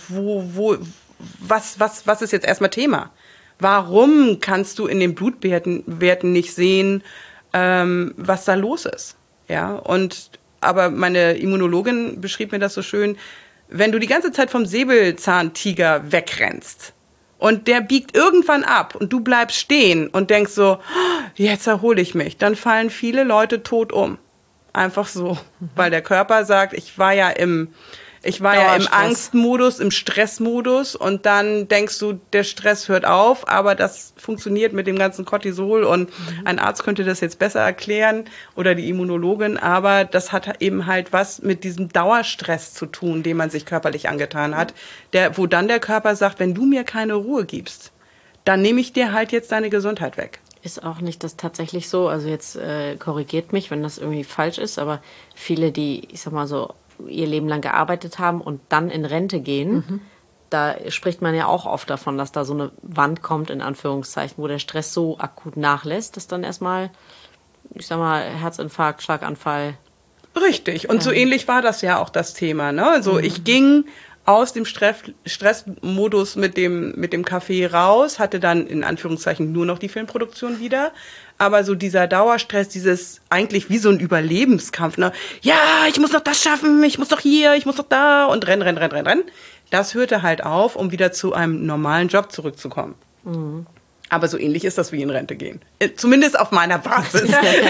was ist jetzt erstmal Thema? Warum kannst du in den Blutwerten nicht sehen, was da los ist? Ja, aber meine Immunologin beschrieb mir das so schön, wenn du die ganze Zeit vom Säbelzahntiger wegrennst und der biegt irgendwann ab und du bleibst stehen und denkst so, jetzt erhole ich mich, dann fallen viele Leute tot um. Einfach so, weil der Körper sagt, ich war ja im Angstmodus, im Stressmodus und dann denkst du, der Stress hört auf, aber das funktioniert mit dem ganzen Cortisol und ein Arzt könnte das jetzt besser erklären oder die Immunologin, aber das hat eben halt was mit diesem Dauerstress zu tun, den man sich körperlich angetan hat, wo dann der Körper sagt, wenn du mir keine Ruhe gibst, dann nehme ich dir halt jetzt deine Gesundheit weg. Ist auch nicht das tatsächlich so. Also jetzt korrigiert mich, wenn das irgendwie falsch ist, aber viele, die, ich sag mal so, ihr Leben lang gearbeitet haben und dann in Rente gehen, da spricht man ja auch oft davon, dass da so eine Wand kommt, in Anführungszeichen, wo der Stress so akut nachlässt, dass dann erstmal, ich sag mal, Herzinfarkt, Schlaganfall. Richtig. Und so ähnlich war das ja auch das Thema, ne? Also ich ging aus dem Stressmodus mit dem Café raus, hatte dann in Anführungszeichen nur noch die Filmproduktion wieder. Aber so dieser Dauerstress, dieses eigentlich wie so ein Überlebenskampf, ne? Ja, ich muss noch das schaffen, ich muss doch hier, ich muss doch da und renn. Das hörte halt auf, um wieder zu einem normalen Job zurückzukommen. Aber so ähnlich ist das wie in Rente gehen. Zumindest auf meiner Basis.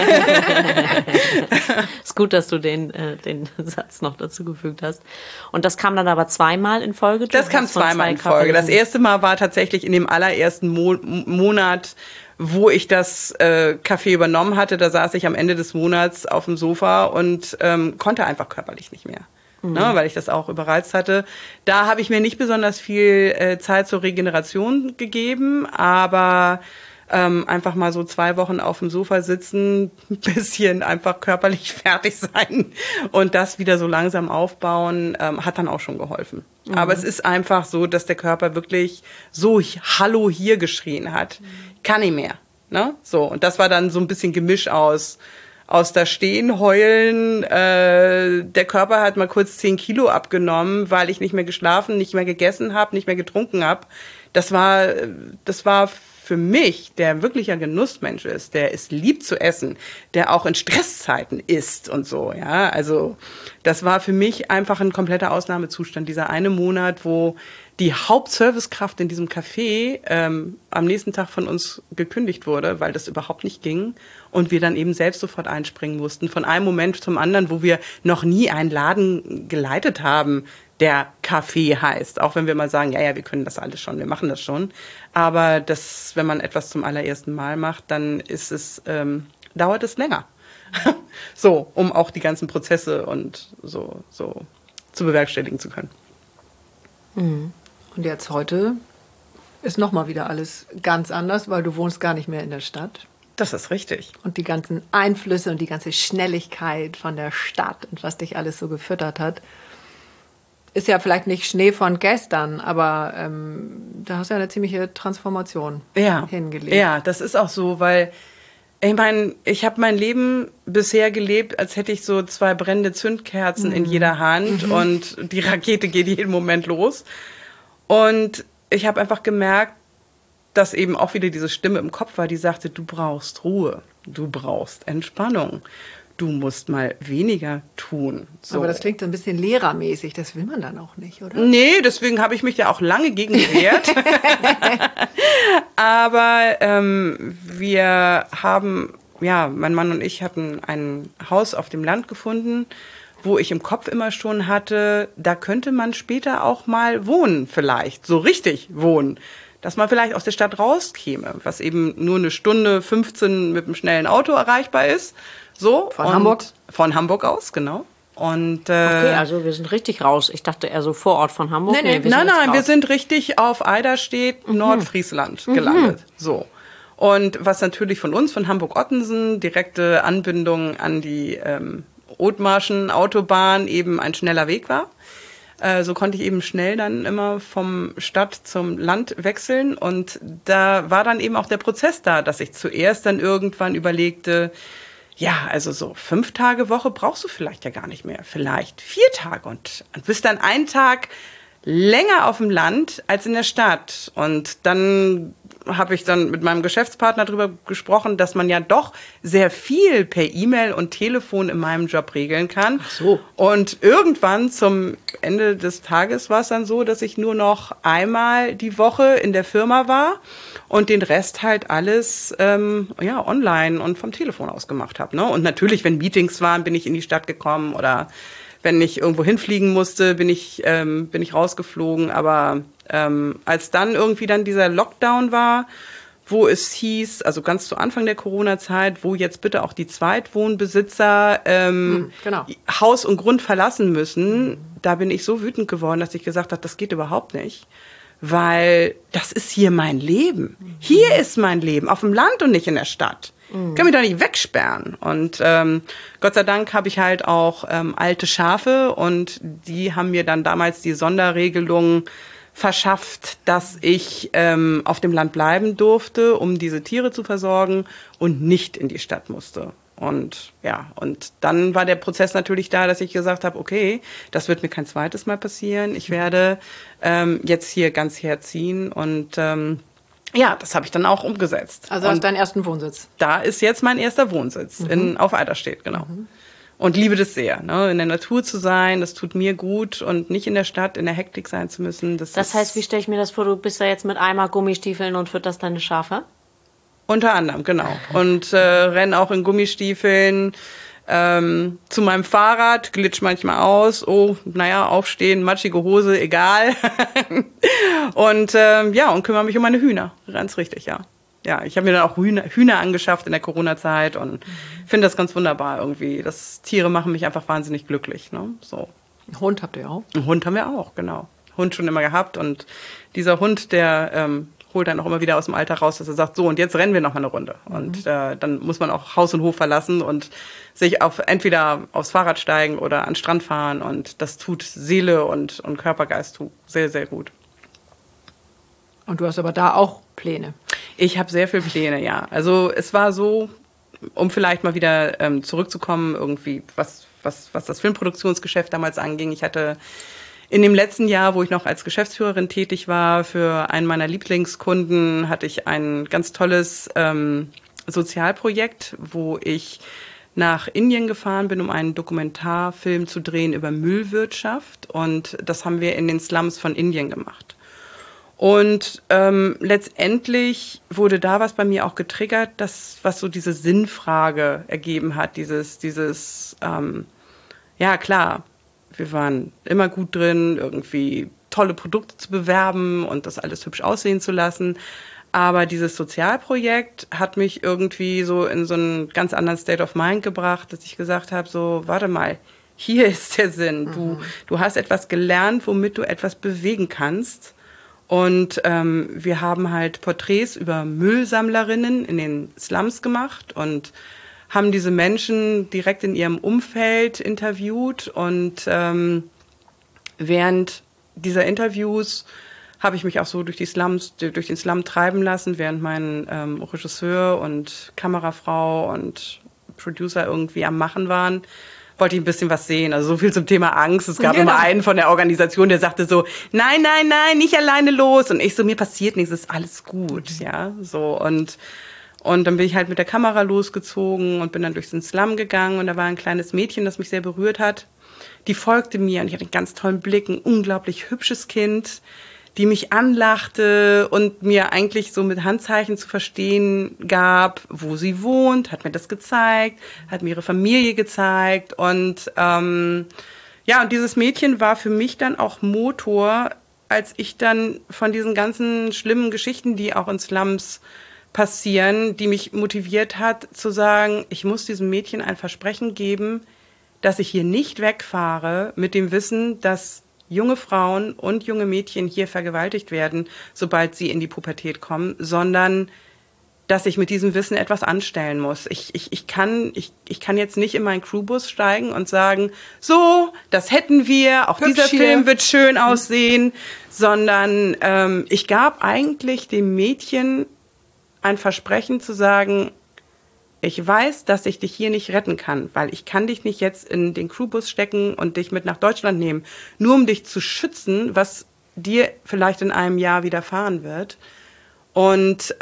Ist gut, dass du den Satz noch dazu gefügt hast. Und das kam dann aber zweimal in Folge? Das kam zweimal in Folge. Das erste Mal war tatsächlich in dem allerersten Monat, wo ich das Café übernommen hatte. Da saß ich am Ende des Monats auf dem Sofa und konnte einfach körperlich nicht mehr. Ne, weil ich das auch überreizt hatte. Da habe ich mir nicht besonders viel Zeit zur Regeneration gegeben, aber einfach mal so 2 Wochen auf dem Sofa sitzen, ein bisschen einfach körperlich fertig sein und das wieder so langsam aufbauen, hat dann auch schon geholfen. Aber es ist einfach so, dass der Körper wirklich so Hallo hier geschrien hat. Kann nicht mehr. Ne? So, und das war dann so ein bisschen Gemisch aus da stehen, heulen. Der Körper hat mal kurz 10 Kilo abgenommen, weil ich nicht mehr geschlafen, nicht mehr gegessen habe, nicht mehr getrunken habe. Das war für mich, der wirklich ein Genussmensch ist, der es liebt zu essen, der auch in Stresszeiten isst und so. Ja, also das war für mich einfach ein kompletter Ausnahmezustand. Dieser eine Monat, wo die Hauptservicekraft in diesem Café am nächsten Tag von uns gekündigt wurde, weil das überhaupt nicht ging und wir dann eben selbst sofort einspringen mussten. Von einem Moment zum anderen, wo wir noch nie einen Laden geleitet haben, der Café heißt. Auch wenn wir mal sagen, ja, wir können das alles schon, wir machen das schon. Aber wenn man etwas zum allerersten Mal macht, dann dauert es länger. So, um auch die ganzen Prozesse und so zu bewerkstelligen zu können. Und jetzt heute ist nochmal wieder alles ganz anders, weil du wohnst gar nicht mehr in der Stadt. Das ist richtig. Und die ganzen Einflüsse und die ganze Schnelligkeit von der Stadt und was dich alles so gefüttert hat, ist ja vielleicht nicht Schnee von gestern, aber da hast du ja eine ziemliche Transformation hingelegt. Ja, das ist auch so, weil ich meine, ich habe mein Leben bisher gelebt, als hätte ich so 2 brennende Zündkerzen in jeder Hand und die Rakete geht jeden Moment los. Und ich habe einfach gemerkt, dass eben auch wieder diese Stimme im Kopf war, die sagte, du brauchst Ruhe, du brauchst Entspannung, du musst mal weniger tun. So. Aber das klingt so ein bisschen lehrermäßig, das will man dann auch nicht, oder? Nee, deswegen habe ich mich ja auch lange gegen gewehrt. Aber wir haben, mein Mann und ich hatten ein Haus auf dem Land gefunden, wo ich im Kopf immer schon hatte, da könnte man später auch mal wohnen vielleicht, so richtig wohnen. Dass man vielleicht aus der Stadt rauskäme, was eben nur 1:15 mit einem schnellen Auto erreichbar ist. So. Von Hamburg? Von Hamburg aus, genau. Und, okay, also wir sind richtig raus. Ich dachte eher so vor Ort von Hamburg. Nein, wir sind richtig auf Eiderstedt, Nordfriesland gelandet. So. Und was natürlich von uns, von Hamburg-Ottensen, direkte Anbindung an die Othmarschen Autobahn eben ein schneller Weg war. So konnte ich eben schnell dann immer vom Stadt zum Land wechseln. Und da war dann eben auch der Prozess da, dass ich zuerst dann irgendwann überlegte, ja, also so 5-Tage-Woche brauchst du vielleicht ja gar nicht mehr. Vielleicht 4 Tage und bist dann einen Tag länger auf dem Land als in der Stadt. Und dann habe ich dann mit meinem Geschäftspartner darüber gesprochen, dass man ja doch sehr viel per E-Mail und Telefon in meinem Job regeln kann. Ach so. Und irgendwann zum Ende des Tages war es dann so, dass ich nur noch einmal die Woche in der Firma war und den Rest halt alles online und vom Telefon aus gemacht habe. Ne? Und natürlich, wenn Meetings waren, bin ich in die Stadt gekommen oder wenn ich irgendwo hinfliegen musste, bin ich rausgeflogen. Aber als dann irgendwie dann dieser Lockdown war, wo es hieß, also ganz zu Anfang der Corona-Zeit, wo jetzt bitte auch die Zweitwohnbesitzer genau. Haus und Grund verlassen müssen, da bin ich so wütend geworden, dass ich gesagt habe, das geht überhaupt nicht. Weil das ist hier mein Leben. Hier ist mein Leben, auf dem Land und nicht in der Stadt. Kann mich doch nicht wegsperren. Und Gott sei Dank habe ich halt auch alte Schafe und die haben mir dann damals die Sonderregelung verschafft, dass ich auf dem Land bleiben durfte, um diese Tiere zu versorgen und nicht in die Stadt musste. Und dann war der Prozess natürlich da, dass ich gesagt habe, okay, das wird mir kein zweites Mal passieren. Ich werde jetzt hier ganz herziehen und das habe ich dann auch umgesetzt. Also hast du deinen ersten Wohnsitz? Da ist jetzt mein erster Wohnsitz auf Eiderstedt, genau. Und liebe das sehr, ne? In der Natur zu sein, das tut mir gut und nicht in der Stadt, in der Hektik sein zu müssen. Das heißt, wie stelle ich mir das vor, du bist da jetzt mit Eimer Gummistiefeln und fütterst deine Schafe? Unter anderem, genau. Und renn auch in Gummistiefeln zu meinem Fahrrad, glitsch manchmal aus, aufstehen, matschige Hose, egal. Und und kümmere mich um meine Hühner, ganz richtig, ja. Ja, ich habe mir dann auch Hühner angeschafft in der Corona-Zeit und finde das ganz wunderbar irgendwie. Tiere machen mich einfach wahnsinnig glücklich, ne? So. Einen Hund habt ihr auch? Einen Hund haben wir auch, genau. Hund schon immer gehabt und dieser Hund, der holt dann auch immer wieder aus dem Alter raus, dass er sagt, so und jetzt rennen wir noch mal eine Runde. Und dann muss man auch Haus und Hof verlassen und sich entweder aufs Fahrrad steigen oder an den Strand fahren und das tut Seele und Körpergeist sehr, sehr gut. Und du hast aber da auch Pläne? Ich habe sehr viele Pläne, ja. Also es war so, um vielleicht mal wieder zurückzukommen, irgendwie, was das Filmproduktionsgeschäft damals anging. Ich hatte in dem letzten Jahr, wo ich noch als Geschäftsführerin tätig war, für einen meiner Lieblingskunden, hatte ich ein ganz tolles Sozialprojekt, wo ich nach Indien gefahren bin, um einen Dokumentarfilm zu drehen über Müllwirtschaft. Und das haben wir in den Slums von Indien gemacht. Und letztendlich wurde da was bei mir auch getriggert, was so diese Sinnfrage ergeben hat. Klar, wir waren immer gut drin, irgendwie tolle Produkte zu bewerben und das alles hübsch aussehen zu lassen. Aber dieses Sozialprojekt hat mich irgendwie so in so einen ganz anderen State of Mind gebracht, dass ich gesagt habe, so, warte mal, hier ist der Sinn. Du hast etwas gelernt, womit du etwas bewegen kannst. Und wir haben halt Porträts über Müllsammlerinnen in den Slums gemacht und haben diese Menschen direkt in ihrem Umfeld interviewt. Und während dieser Interviews habe ich mich auch so durch den Slum treiben lassen, während mein Regisseur und Kamerafrau und Producer irgendwie am Machen waren. Wollte ich ein bisschen was sehen. Also so viel zum Thema Angst. Es gab immer einen von der Organisation, der sagte so, nein, nicht alleine los. Und ich so, mir passiert nichts, ist alles gut, ja, so. Und dann bin ich halt mit der Kamera losgezogen und bin dann durch den Slum gegangen und da war ein kleines Mädchen, das mich sehr berührt hat. Die folgte mir und ich hatte einen ganz tollen Blick, ein unglaublich hübsches Kind, die mich anlachte und mir eigentlich so mit Handzeichen zu verstehen gab, wo sie wohnt, hat mir das gezeigt, hat mir ihre Familie gezeigt und und dieses Mädchen war für mich dann auch Motor, als ich dann von diesen ganzen schlimmen Geschichten, die auch in Slums passieren, die mich motiviert hat, zu sagen, ich muss diesem Mädchen ein Versprechen geben, dass ich hier nicht wegfahre mit dem Wissen, dass junge Frauen und junge Mädchen hier vergewaltigt werden, sobald sie in die Pubertät kommen, sondern dass ich mit diesem Wissen etwas anstellen muss. Ich kann jetzt nicht in meinen Crewbus steigen und sagen, so, das hätten wir, auch dieser Film wird schön aussehen, sondern ich gab eigentlich dem Mädchen ein Versprechen zu sagen, ich weiß, dass ich dich hier nicht retten kann, weil ich kann dich nicht jetzt in den Crewbus stecken und dich mit nach Deutschland nehmen, nur um dich zu schützen, was dir vielleicht in einem Jahr widerfahren wird. Und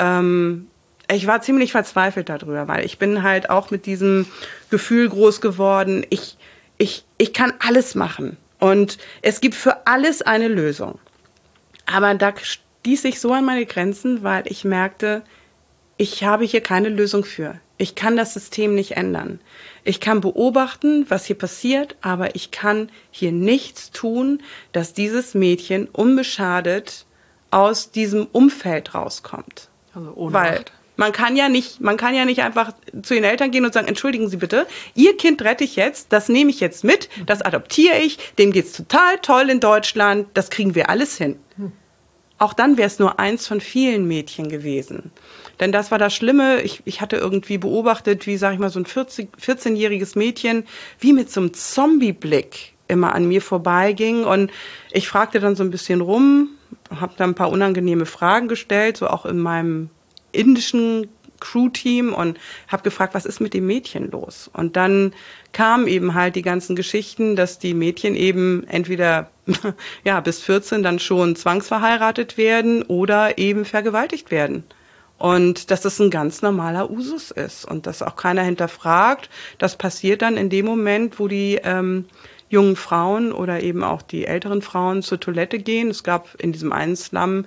ich war ziemlich verzweifelt darüber, weil ich bin halt auch mit diesem Gefühl groß geworden, ich kann alles machen und es gibt für alles eine Lösung. Aber da stieß ich so an meine Grenzen, weil ich merkte, ich habe hier keine Lösung für. Ich kann das System nicht ändern. Ich kann beobachten, was hier passiert, aber ich kann hier nichts tun, dass dieses Mädchen unbeschadet aus diesem Umfeld rauskommt. Also ohne Weil Macht. man kann ja nicht einfach zu den Eltern gehen und sagen, entschuldigen Sie bitte, Ihr Kind rette ich jetzt, das nehme ich jetzt mit, das adoptiere ich, dem geht's total toll in Deutschland, das kriegen wir alles hin. Auch dann wäre es nur eins von vielen Mädchen gewesen. Denn das war das Schlimme. Ich hatte irgendwie beobachtet, wie, sag ich mal, so ein 14-jähriges Mädchen wie mit so einem Zombie-Blick immer an mir vorbeiging. Und ich fragte dann so ein bisschen rum, habe dann ein paar unangenehme Fragen gestellt, so auch in meinem indischen Crew-Team und habe gefragt, was ist mit dem Mädchen los? Und dann kamen eben halt die ganzen Geschichten, dass die Mädchen eben entweder bis 14 dann schon zwangsverheiratet werden oder eben vergewaltigt werden. Und dass das ein ganz normaler Usus ist und dass auch keiner hinterfragt. Das passiert dann in dem Moment, wo die jungen Frauen oder eben auch die älteren Frauen zur Toilette gehen. Es gab in diesem einen Slum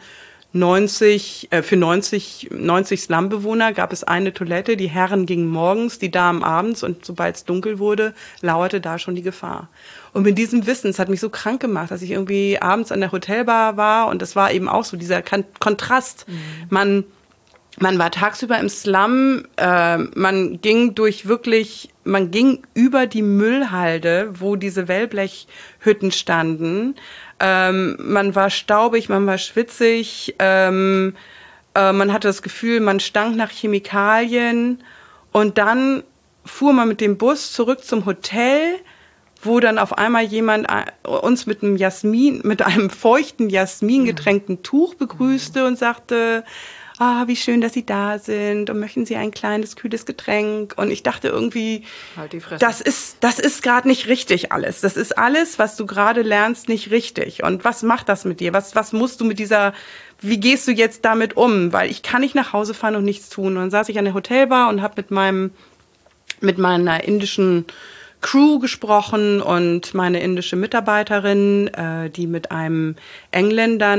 90 Slumbewohner gab es eine Toilette. Die Herren gingen morgens, die Damen abends und sobald es dunkel wurde, lauerte da schon die Gefahr. Und mit diesem Wissen, es hat mich so krank gemacht, dass ich irgendwie abends an der Hotelbar war und das war eben auch so dieser Kontrast. Man war tagsüber im Slum, man ging über die Müllhalde, wo diese Wellblechhütten standen. Man war staubig, man war schwitzig, man hatte das Gefühl, man stank nach Chemikalien. Und dann fuhr man mit dem Bus zurück zum Hotel, wo dann auf einmal jemand uns mit einem feuchten Jasmin getränkten Tuch begrüßte und sagte, wie schön, dass Sie da sind und möchten Sie ein kleines, kühles Getränk? Und ich dachte irgendwie, halt die Fresse. das ist gerade nicht richtig alles. Das ist alles, was du gerade lernst, nicht richtig. Und was macht das mit dir? Was musst du wie gehst du jetzt damit um? Weil ich kann nicht nach Hause fahren und nichts tun. Und dann saß ich an der Hotelbar und habe mit meiner indischen Crew gesprochen und meine indische Mitarbeiterin, die mit einem Engländer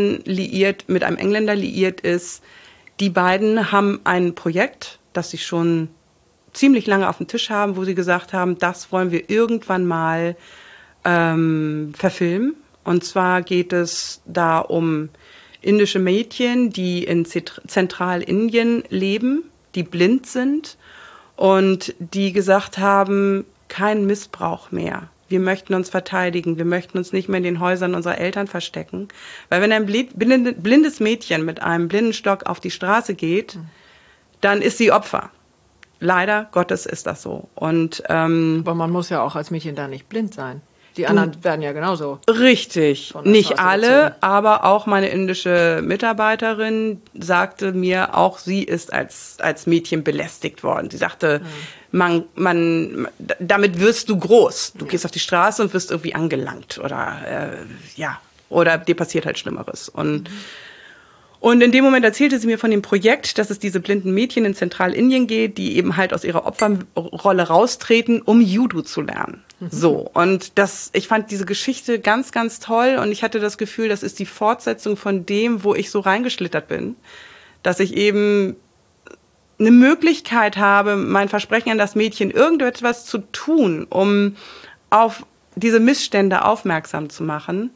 liiert ist. Die beiden haben ein Projekt, das sie schon ziemlich lange auf dem Tisch haben, wo sie gesagt haben, das wollen wir irgendwann mal verfilmen. Und zwar geht es da um indische Mädchen, die in Zentralindien leben, die blind sind und die gesagt haben, kein Missbrauch mehr. Wir möchten uns verteidigen. Wir möchten uns nicht mehr in den Häusern unserer Eltern verstecken. Weil wenn ein blindes Mädchen mit einem Blindenstock auf die Straße geht, dann ist sie Opfer. Leider Gottes ist das so. Und aber man muss ja auch als Mädchen da nicht blind sein. Die anderen werden ja genauso. Richtig. Nicht alle, aber auch meine indische Mitarbeiterin sagte mir, auch sie ist als Mädchen belästigt worden. Sie sagte, damit wirst du groß. Du gehst auf die Straße und wirst irgendwie angelangt oder dir passiert halt Schlimmeres. Und in dem Moment erzählte sie mir von dem Projekt, dass es diese blinden Mädchen in Zentralindien geht, die eben halt aus ihrer Opferrolle raustreten, um Judo zu lernen. So. Und ich fand diese Geschichte ganz, ganz toll. Und ich hatte das Gefühl, das ist die Fortsetzung von dem, wo ich so reingeschlittert bin. Dass ich eben eine Möglichkeit habe, mein Versprechen an das Mädchen, irgendetwas zu tun, um auf diese Missstände aufmerksam zu machen,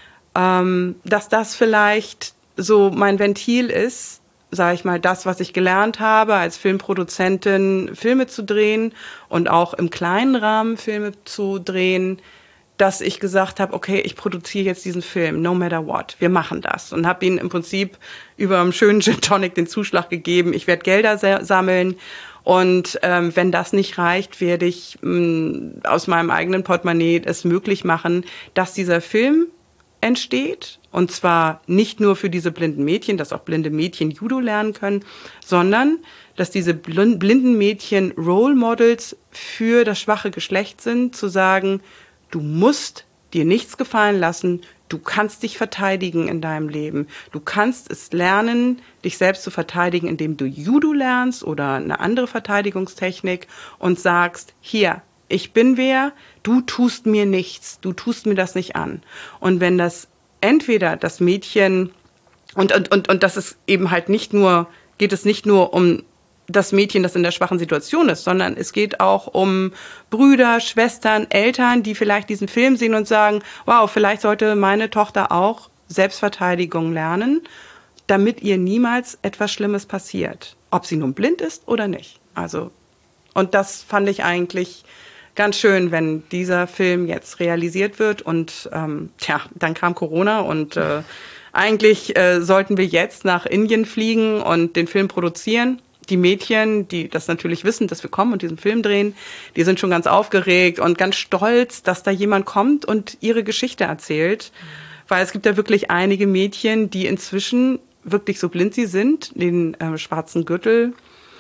dass das vielleicht so mein Ventil ist, sage ich mal, das, was ich gelernt habe, als Filmproduzentin Filme zu drehen und auch im kleinen Rahmen Filme zu drehen, dass ich gesagt habe, okay, ich produziere jetzt diesen Film, no matter what, wir machen das. Und habe ihnen im Prinzip über einen schönen Gin Tonic den Zuschlag gegeben, ich werde Gelder sammeln und wenn das nicht reicht, werde ich aus meinem eigenen Portemonnaie es möglich machen, dass dieser Film entsteht. Und zwar nicht nur für diese blinden Mädchen, dass auch blinde Mädchen Judo lernen können, sondern dass diese blinden Mädchen Role Models für das schwache Geschlecht sind, zu sagen, du musst dir nichts gefallen lassen, du kannst dich verteidigen in deinem Leben. Du kannst es lernen, dich selbst zu verteidigen, indem du Judo lernst oder eine andere Verteidigungstechnik und sagst, hier, ich bin wer, du tust mir nichts, du tust mir das nicht an. Und wenn das entweder das Mädchen, und das ist eben halt geht es nicht nur um das Mädchen, das in der schwachen Situation ist, sondern es geht auch um Brüder, Schwestern, Eltern, die vielleicht diesen Film sehen und sagen, wow, vielleicht sollte meine Tochter auch Selbstverteidigung lernen, damit ihr niemals etwas Schlimmes passiert. Ob sie nun blind ist oder nicht. Also, und das fand ich eigentlich ganz schön, wenn dieser Film jetzt realisiert wird und dann kam Corona und eigentlich sollten wir jetzt nach Indien fliegen und den Film produzieren. Die Mädchen, die das natürlich wissen, dass wir kommen und diesen Film drehen, die sind schon ganz aufgeregt und ganz stolz, dass da jemand kommt und ihre Geschichte erzählt. Weil es gibt ja wirklich einige Mädchen, die inzwischen wirklich so blind sie sind, den schwarzen Gürtel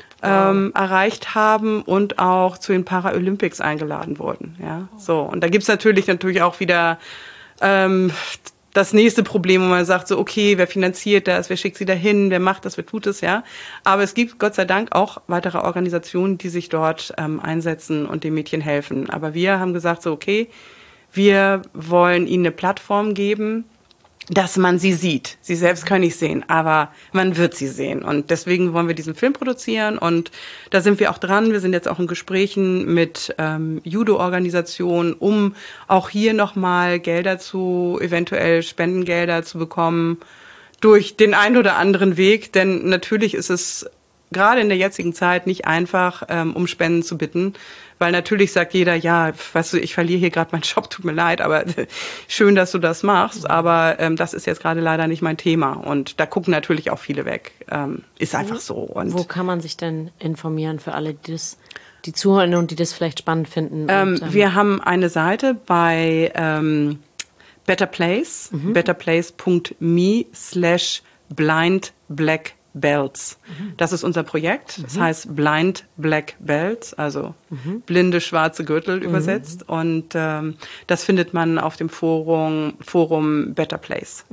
erreicht haben und auch zu den Paralympics eingeladen wurden. Ja, so. Und da gibt's natürlich auch wieder das nächste Problem, wo man sagt so, okay, wer finanziert das, wer schickt sie dahin, wer macht das, wer tut es, ja. Aber es gibt Gott sei Dank auch weitere Organisationen, die sich dort einsetzen und den Mädchen helfen. Aber wir haben gesagt so, okay, wir wollen ihnen eine Plattform geben, dass man sie sieht. Sie selbst können nicht sehen, aber man wird sie sehen. Und deswegen wollen wir diesen Film produzieren und da sind wir auch dran. Wir sind jetzt auch in Gesprächen mit Judo-Organisationen, um auch hier nochmal eventuell Spendengelder zu bekommen durch den einen oder anderen Weg. Denn natürlich ist es gerade in der jetzigen Zeit nicht einfach, um Spenden zu bitten. Weil natürlich sagt jeder, ja, weißt du, ich verliere hier gerade meinen Job, tut mir leid, aber schön, dass du das machst. Aber das ist jetzt gerade leider nicht mein Thema. Und da gucken natürlich auch viele weg. Ist einfach so. Und wo kann man sich denn informieren für alle, die zuhören und die das vielleicht spannend finden? Wir haben eine Seite bei Better Place, betterplace.me/blindblackbelts. Das ist unser Projekt. Das heißt Blind Black Belts, also blinde schwarze Gürtel übersetzt. Und das findet man auf dem Forum Better Place.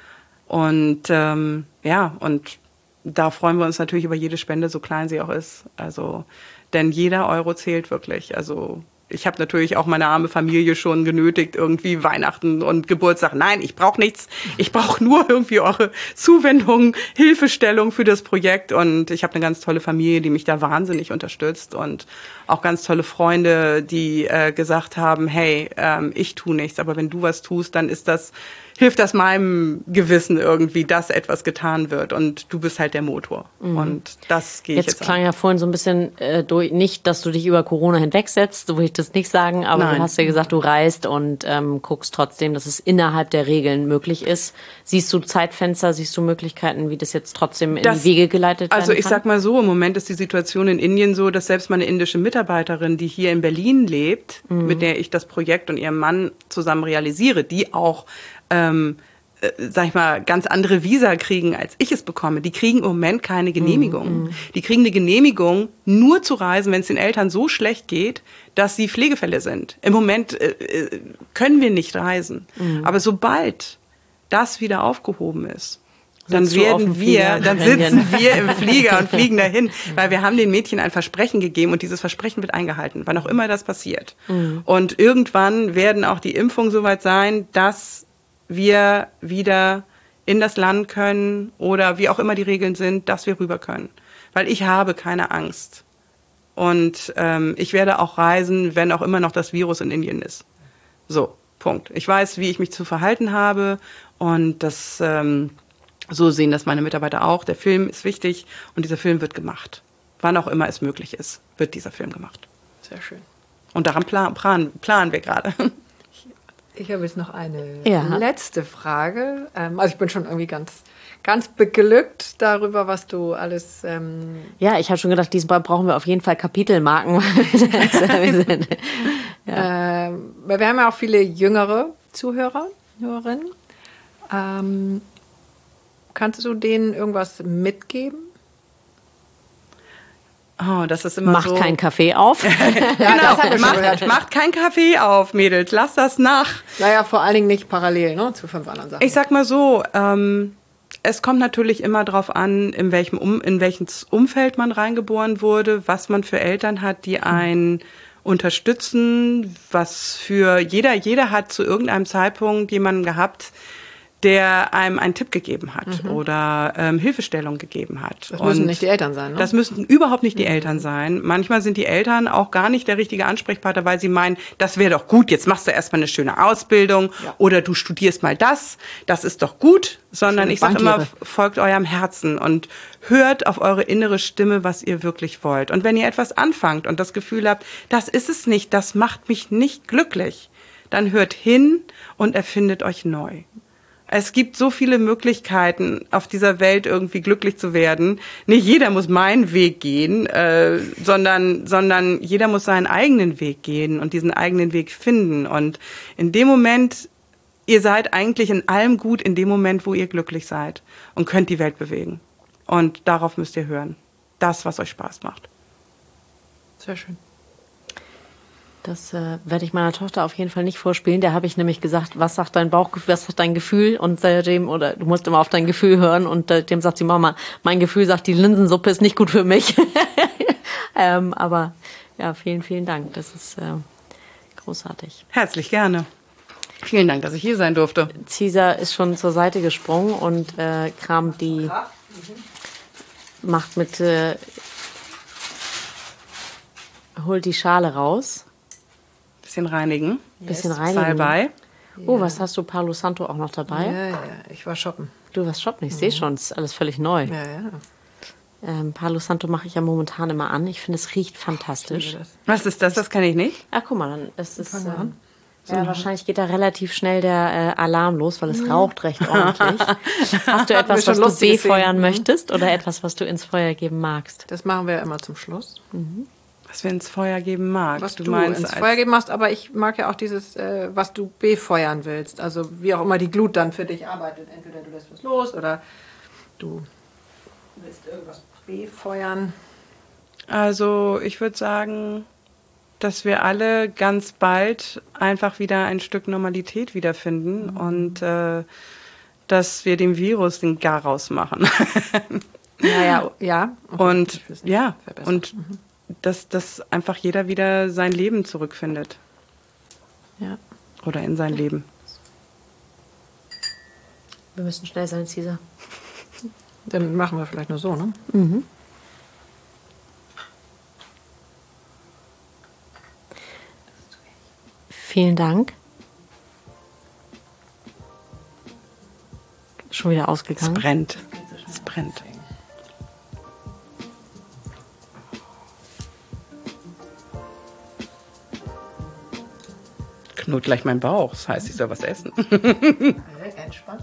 Und und da freuen wir uns natürlich über jede Spende, so klein sie auch ist. Also, denn jeder Euro zählt wirklich. Also ich habe natürlich auch meine arme Familie schon genötigt, irgendwie Weihnachten und Geburtstag. Nein, ich brauche nichts. Ich brauche nur irgendwie eure Zuwendung, Hilfestellung für das Projekt. Und ich habe eine ganz tolle Familie, die mich da wahnsinnig unterstützt. Und auch ganz tolle Freunde, die gesagt haben, hey, ich tue nichts, aber wenn du was tust, dann hilft das meinem Gewissen irgendwie, dass etwas getan wird. Und du bist halt der Motor. Und das gehe ich jetzt klang ja vorhin so ein bisschen durch, nicht, dass du dich über Corona hinwegsetzt, so will ich das nicht sagen, aber Nein. Du hast ja gesagt, du reist und guckst trotzdem, dass es innerhalb der Regeln möglich ist. Siehst du Zeitfenster, siehst du Möglichkeiten, wie das jetzt trotzdem in die Wege geleitet werden kann? Also ich sag mal so, im Moment ist die Situation in Indien so, dass selbst meine indische Mitarbeiterin, die hier in Berlin lebt, mit der ich das Projekt und ihrem Mann zusammen realisiere, die auch sag ich mal, ganz andere Visa kriegen, als ich es bekomme. Die kriegen im Moment keine Genehmigung. Die kriegen eine Genehmigung, nur zu reisen, wenn es den Eltern so schlecht geht, dass sie Pflegefälle sind. Im Moment können wir nicht reisen. Aber sobald das wieder aufgehoben ist, dann sitzen wir im Flieger und fliegen dahin, weil wir haben den Mädchen ein Versprechen gegeben und dieses Versprechen wird eingehalten, wann auch immer das passiert. Und irgendwann werden auch die Impfungen soweit sein, dass wir wieder in das Land können oder wie auch immer die Regeln sind, dass wir rüber können. Weil ich habe keine Angst. Und ich werde auch reisen, wenn auch immer noch das Virus in Indien ist. So, Punkt. Ich weiß, wie ich mich zu verhalten habe und das so sehen das meine Mitarbeiter auch. Der Film ist wichtig und dieser Film wird gemacht. Wann auch immer es möglich ist, wird dieser Film gemacht. Sehr schön. Und daran planen wir gerade. Ich habe jetzt noch eine letzte Frage. Also ich bin schon irgendwie ganz beglückt darüber, was du alles... Ja, ich habe schon gedacht, diesmal brauchen wir auf jeden Fall Kapitelmarken. Weil wir haben ja auch viele jüngere Hörerinnen. Kannst du denen irgendwas mitgeben? Oh, das ist immer Macht so. Macht keinen Kaffee auf. Genau, macht keinen Kaffee auf, Mädels. Lasst das nach. Naja, vor allen Dingen nicht parallel, ne, zu 5 anderen Sachen. Ich sag mal so, es kommt natürlich immer drauf an, in welches Umfeld man reingeboren wurde, was man für Eltern hat, die einen unterstützen, was für jeder hat zu irgendeinem Zeitpunkt jemanden gehabt, der einem einen Tipp gegeben hat oder Hilfestellung gegeben hat. Das müssen nicht die Eltern sein, ne? Das müssen überhaupt nicht die Eltern sein. Manchmal sind die Eltern auch gar nicht der richtige Ansprechpartner, weil sie meinen, das wäre doch gut, jetzt machst du erstmal eine schöne Ausbildung oder du studierst mal das ist doch gut, sondern ich sage immer, folgt eurem Herzen und hört auf eure innere Stimme, was ihr wirklich wollt. Und wenn ihr etwas anfangt und das Gefühl habt, das ist es nicht, das macht mich nicht glücklich, dann hört hin und erfindet euch neu. Es gibt so viele Möglichkeiten, auf dieser Welt irgendwie glücklich zu werden. Nicht jeder muss meinen Weg gehen, sondern jeder muss seinen eigenen Weg gehen und diesen eigenen Weg finden. Und in dem Moment, ihr seid eigentlich in allem gut, in dem Moment, wo ihr glücklich seid und könnt die Welt bewegen. Und darauf müsst ihr hören. Das, was euch Spaß macht. Sehr schön. Das werde ich meiner Tochter auf jeden Fall nicht vorspielen. Der habe ich nämlich gesagt, was sagt dein Bauchgefühl, was sagt dein Gefühl? Und seitdem, oder du musst immer auf dein Gefühl hören. Und dem sagt sie, Mama, mein Gefühl sagt, die Linsensuppe ist nicht gut für mich. Aber ja, vielen, vielen Dank. Das ist großartig. Herzlich gerne. Vielen Dank, dass ich hier sein durfte. Cesar ist schon zur Seite gesprungen und kramt die, macht mit, holt die Schale raus. Bisschen reinigen. Bisschen reinigen. Salbei. Oh, was hast du? Palo Santo auch noch dabei? Ja, ich war shoppen. Du warst shoppen, ich sehe schon, es ist alles völlig neu. Ja. Palo Santo mache ich ja momentan immer an. Ich finde, es riecht fantastisch. Was ist das? Das kann ich nicht. Ach, guck mal, dann ist es... Fangen wir an. Ja, wahrscheinlich geht da relativ schnell der Alarm los, weil es raucht recht ordentlich. Hast du etwas, was du befeuern möchtest oder etwas, was du ins Feuer geben magst? Das machen wir ja immer zum Schluss. Was wir ins Feuer geben magst. Was du ins Feuer geben machst, aber ich mag ja auch dieses, was du befeuern willst. Also wie auch immer die Glut dann für dich arbeitet. Entweder du lässt was los oder du willst irgendwas befeuern. Also ich würde sagen, dass wir alle ganz bald einfach wieder ein Stück Normalität wiederfinden und dass wir dem Virus den Garaus machen. Ja. Und ja, verbessern. und dass einfach jeder wieder sein Leben zurückfindet. Ja. Oder in sein Leben. Wir müssen schnell sein, Cesar. Dann machen wir vielleicht nur so, ne? Vielen Dank. Schon wieder Es ausgegangen. brennt. Es brennt. Knurrt gleich mein Bauch. Das heißt, ich soll was essen. Entspannt.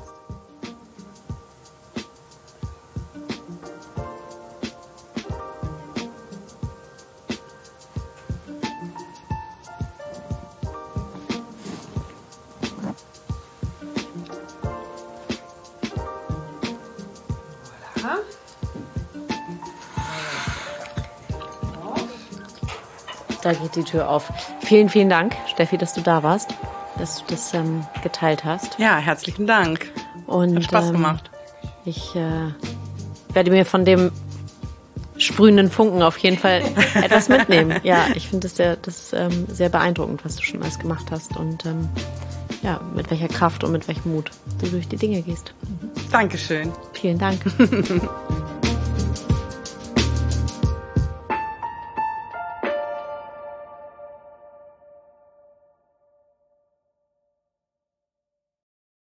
Da geht die Tür auf. Vielen, vielen Dank, Steffi, dass du da warst, dass du das geteilt hast. Ja, herzlichen Dank. Und, Hat Spaß gemacht. Ich werde mir von dem sprühenden Funken auf jeden Fall etwas mitnehmen. Ja, ich finde das sehr beeindruckend, was du schon alles gemacht hast und ja, mit welcher Kraft und mit welchem Mut du durch die Dinge gehst. Dankeschön. Vielen Dank.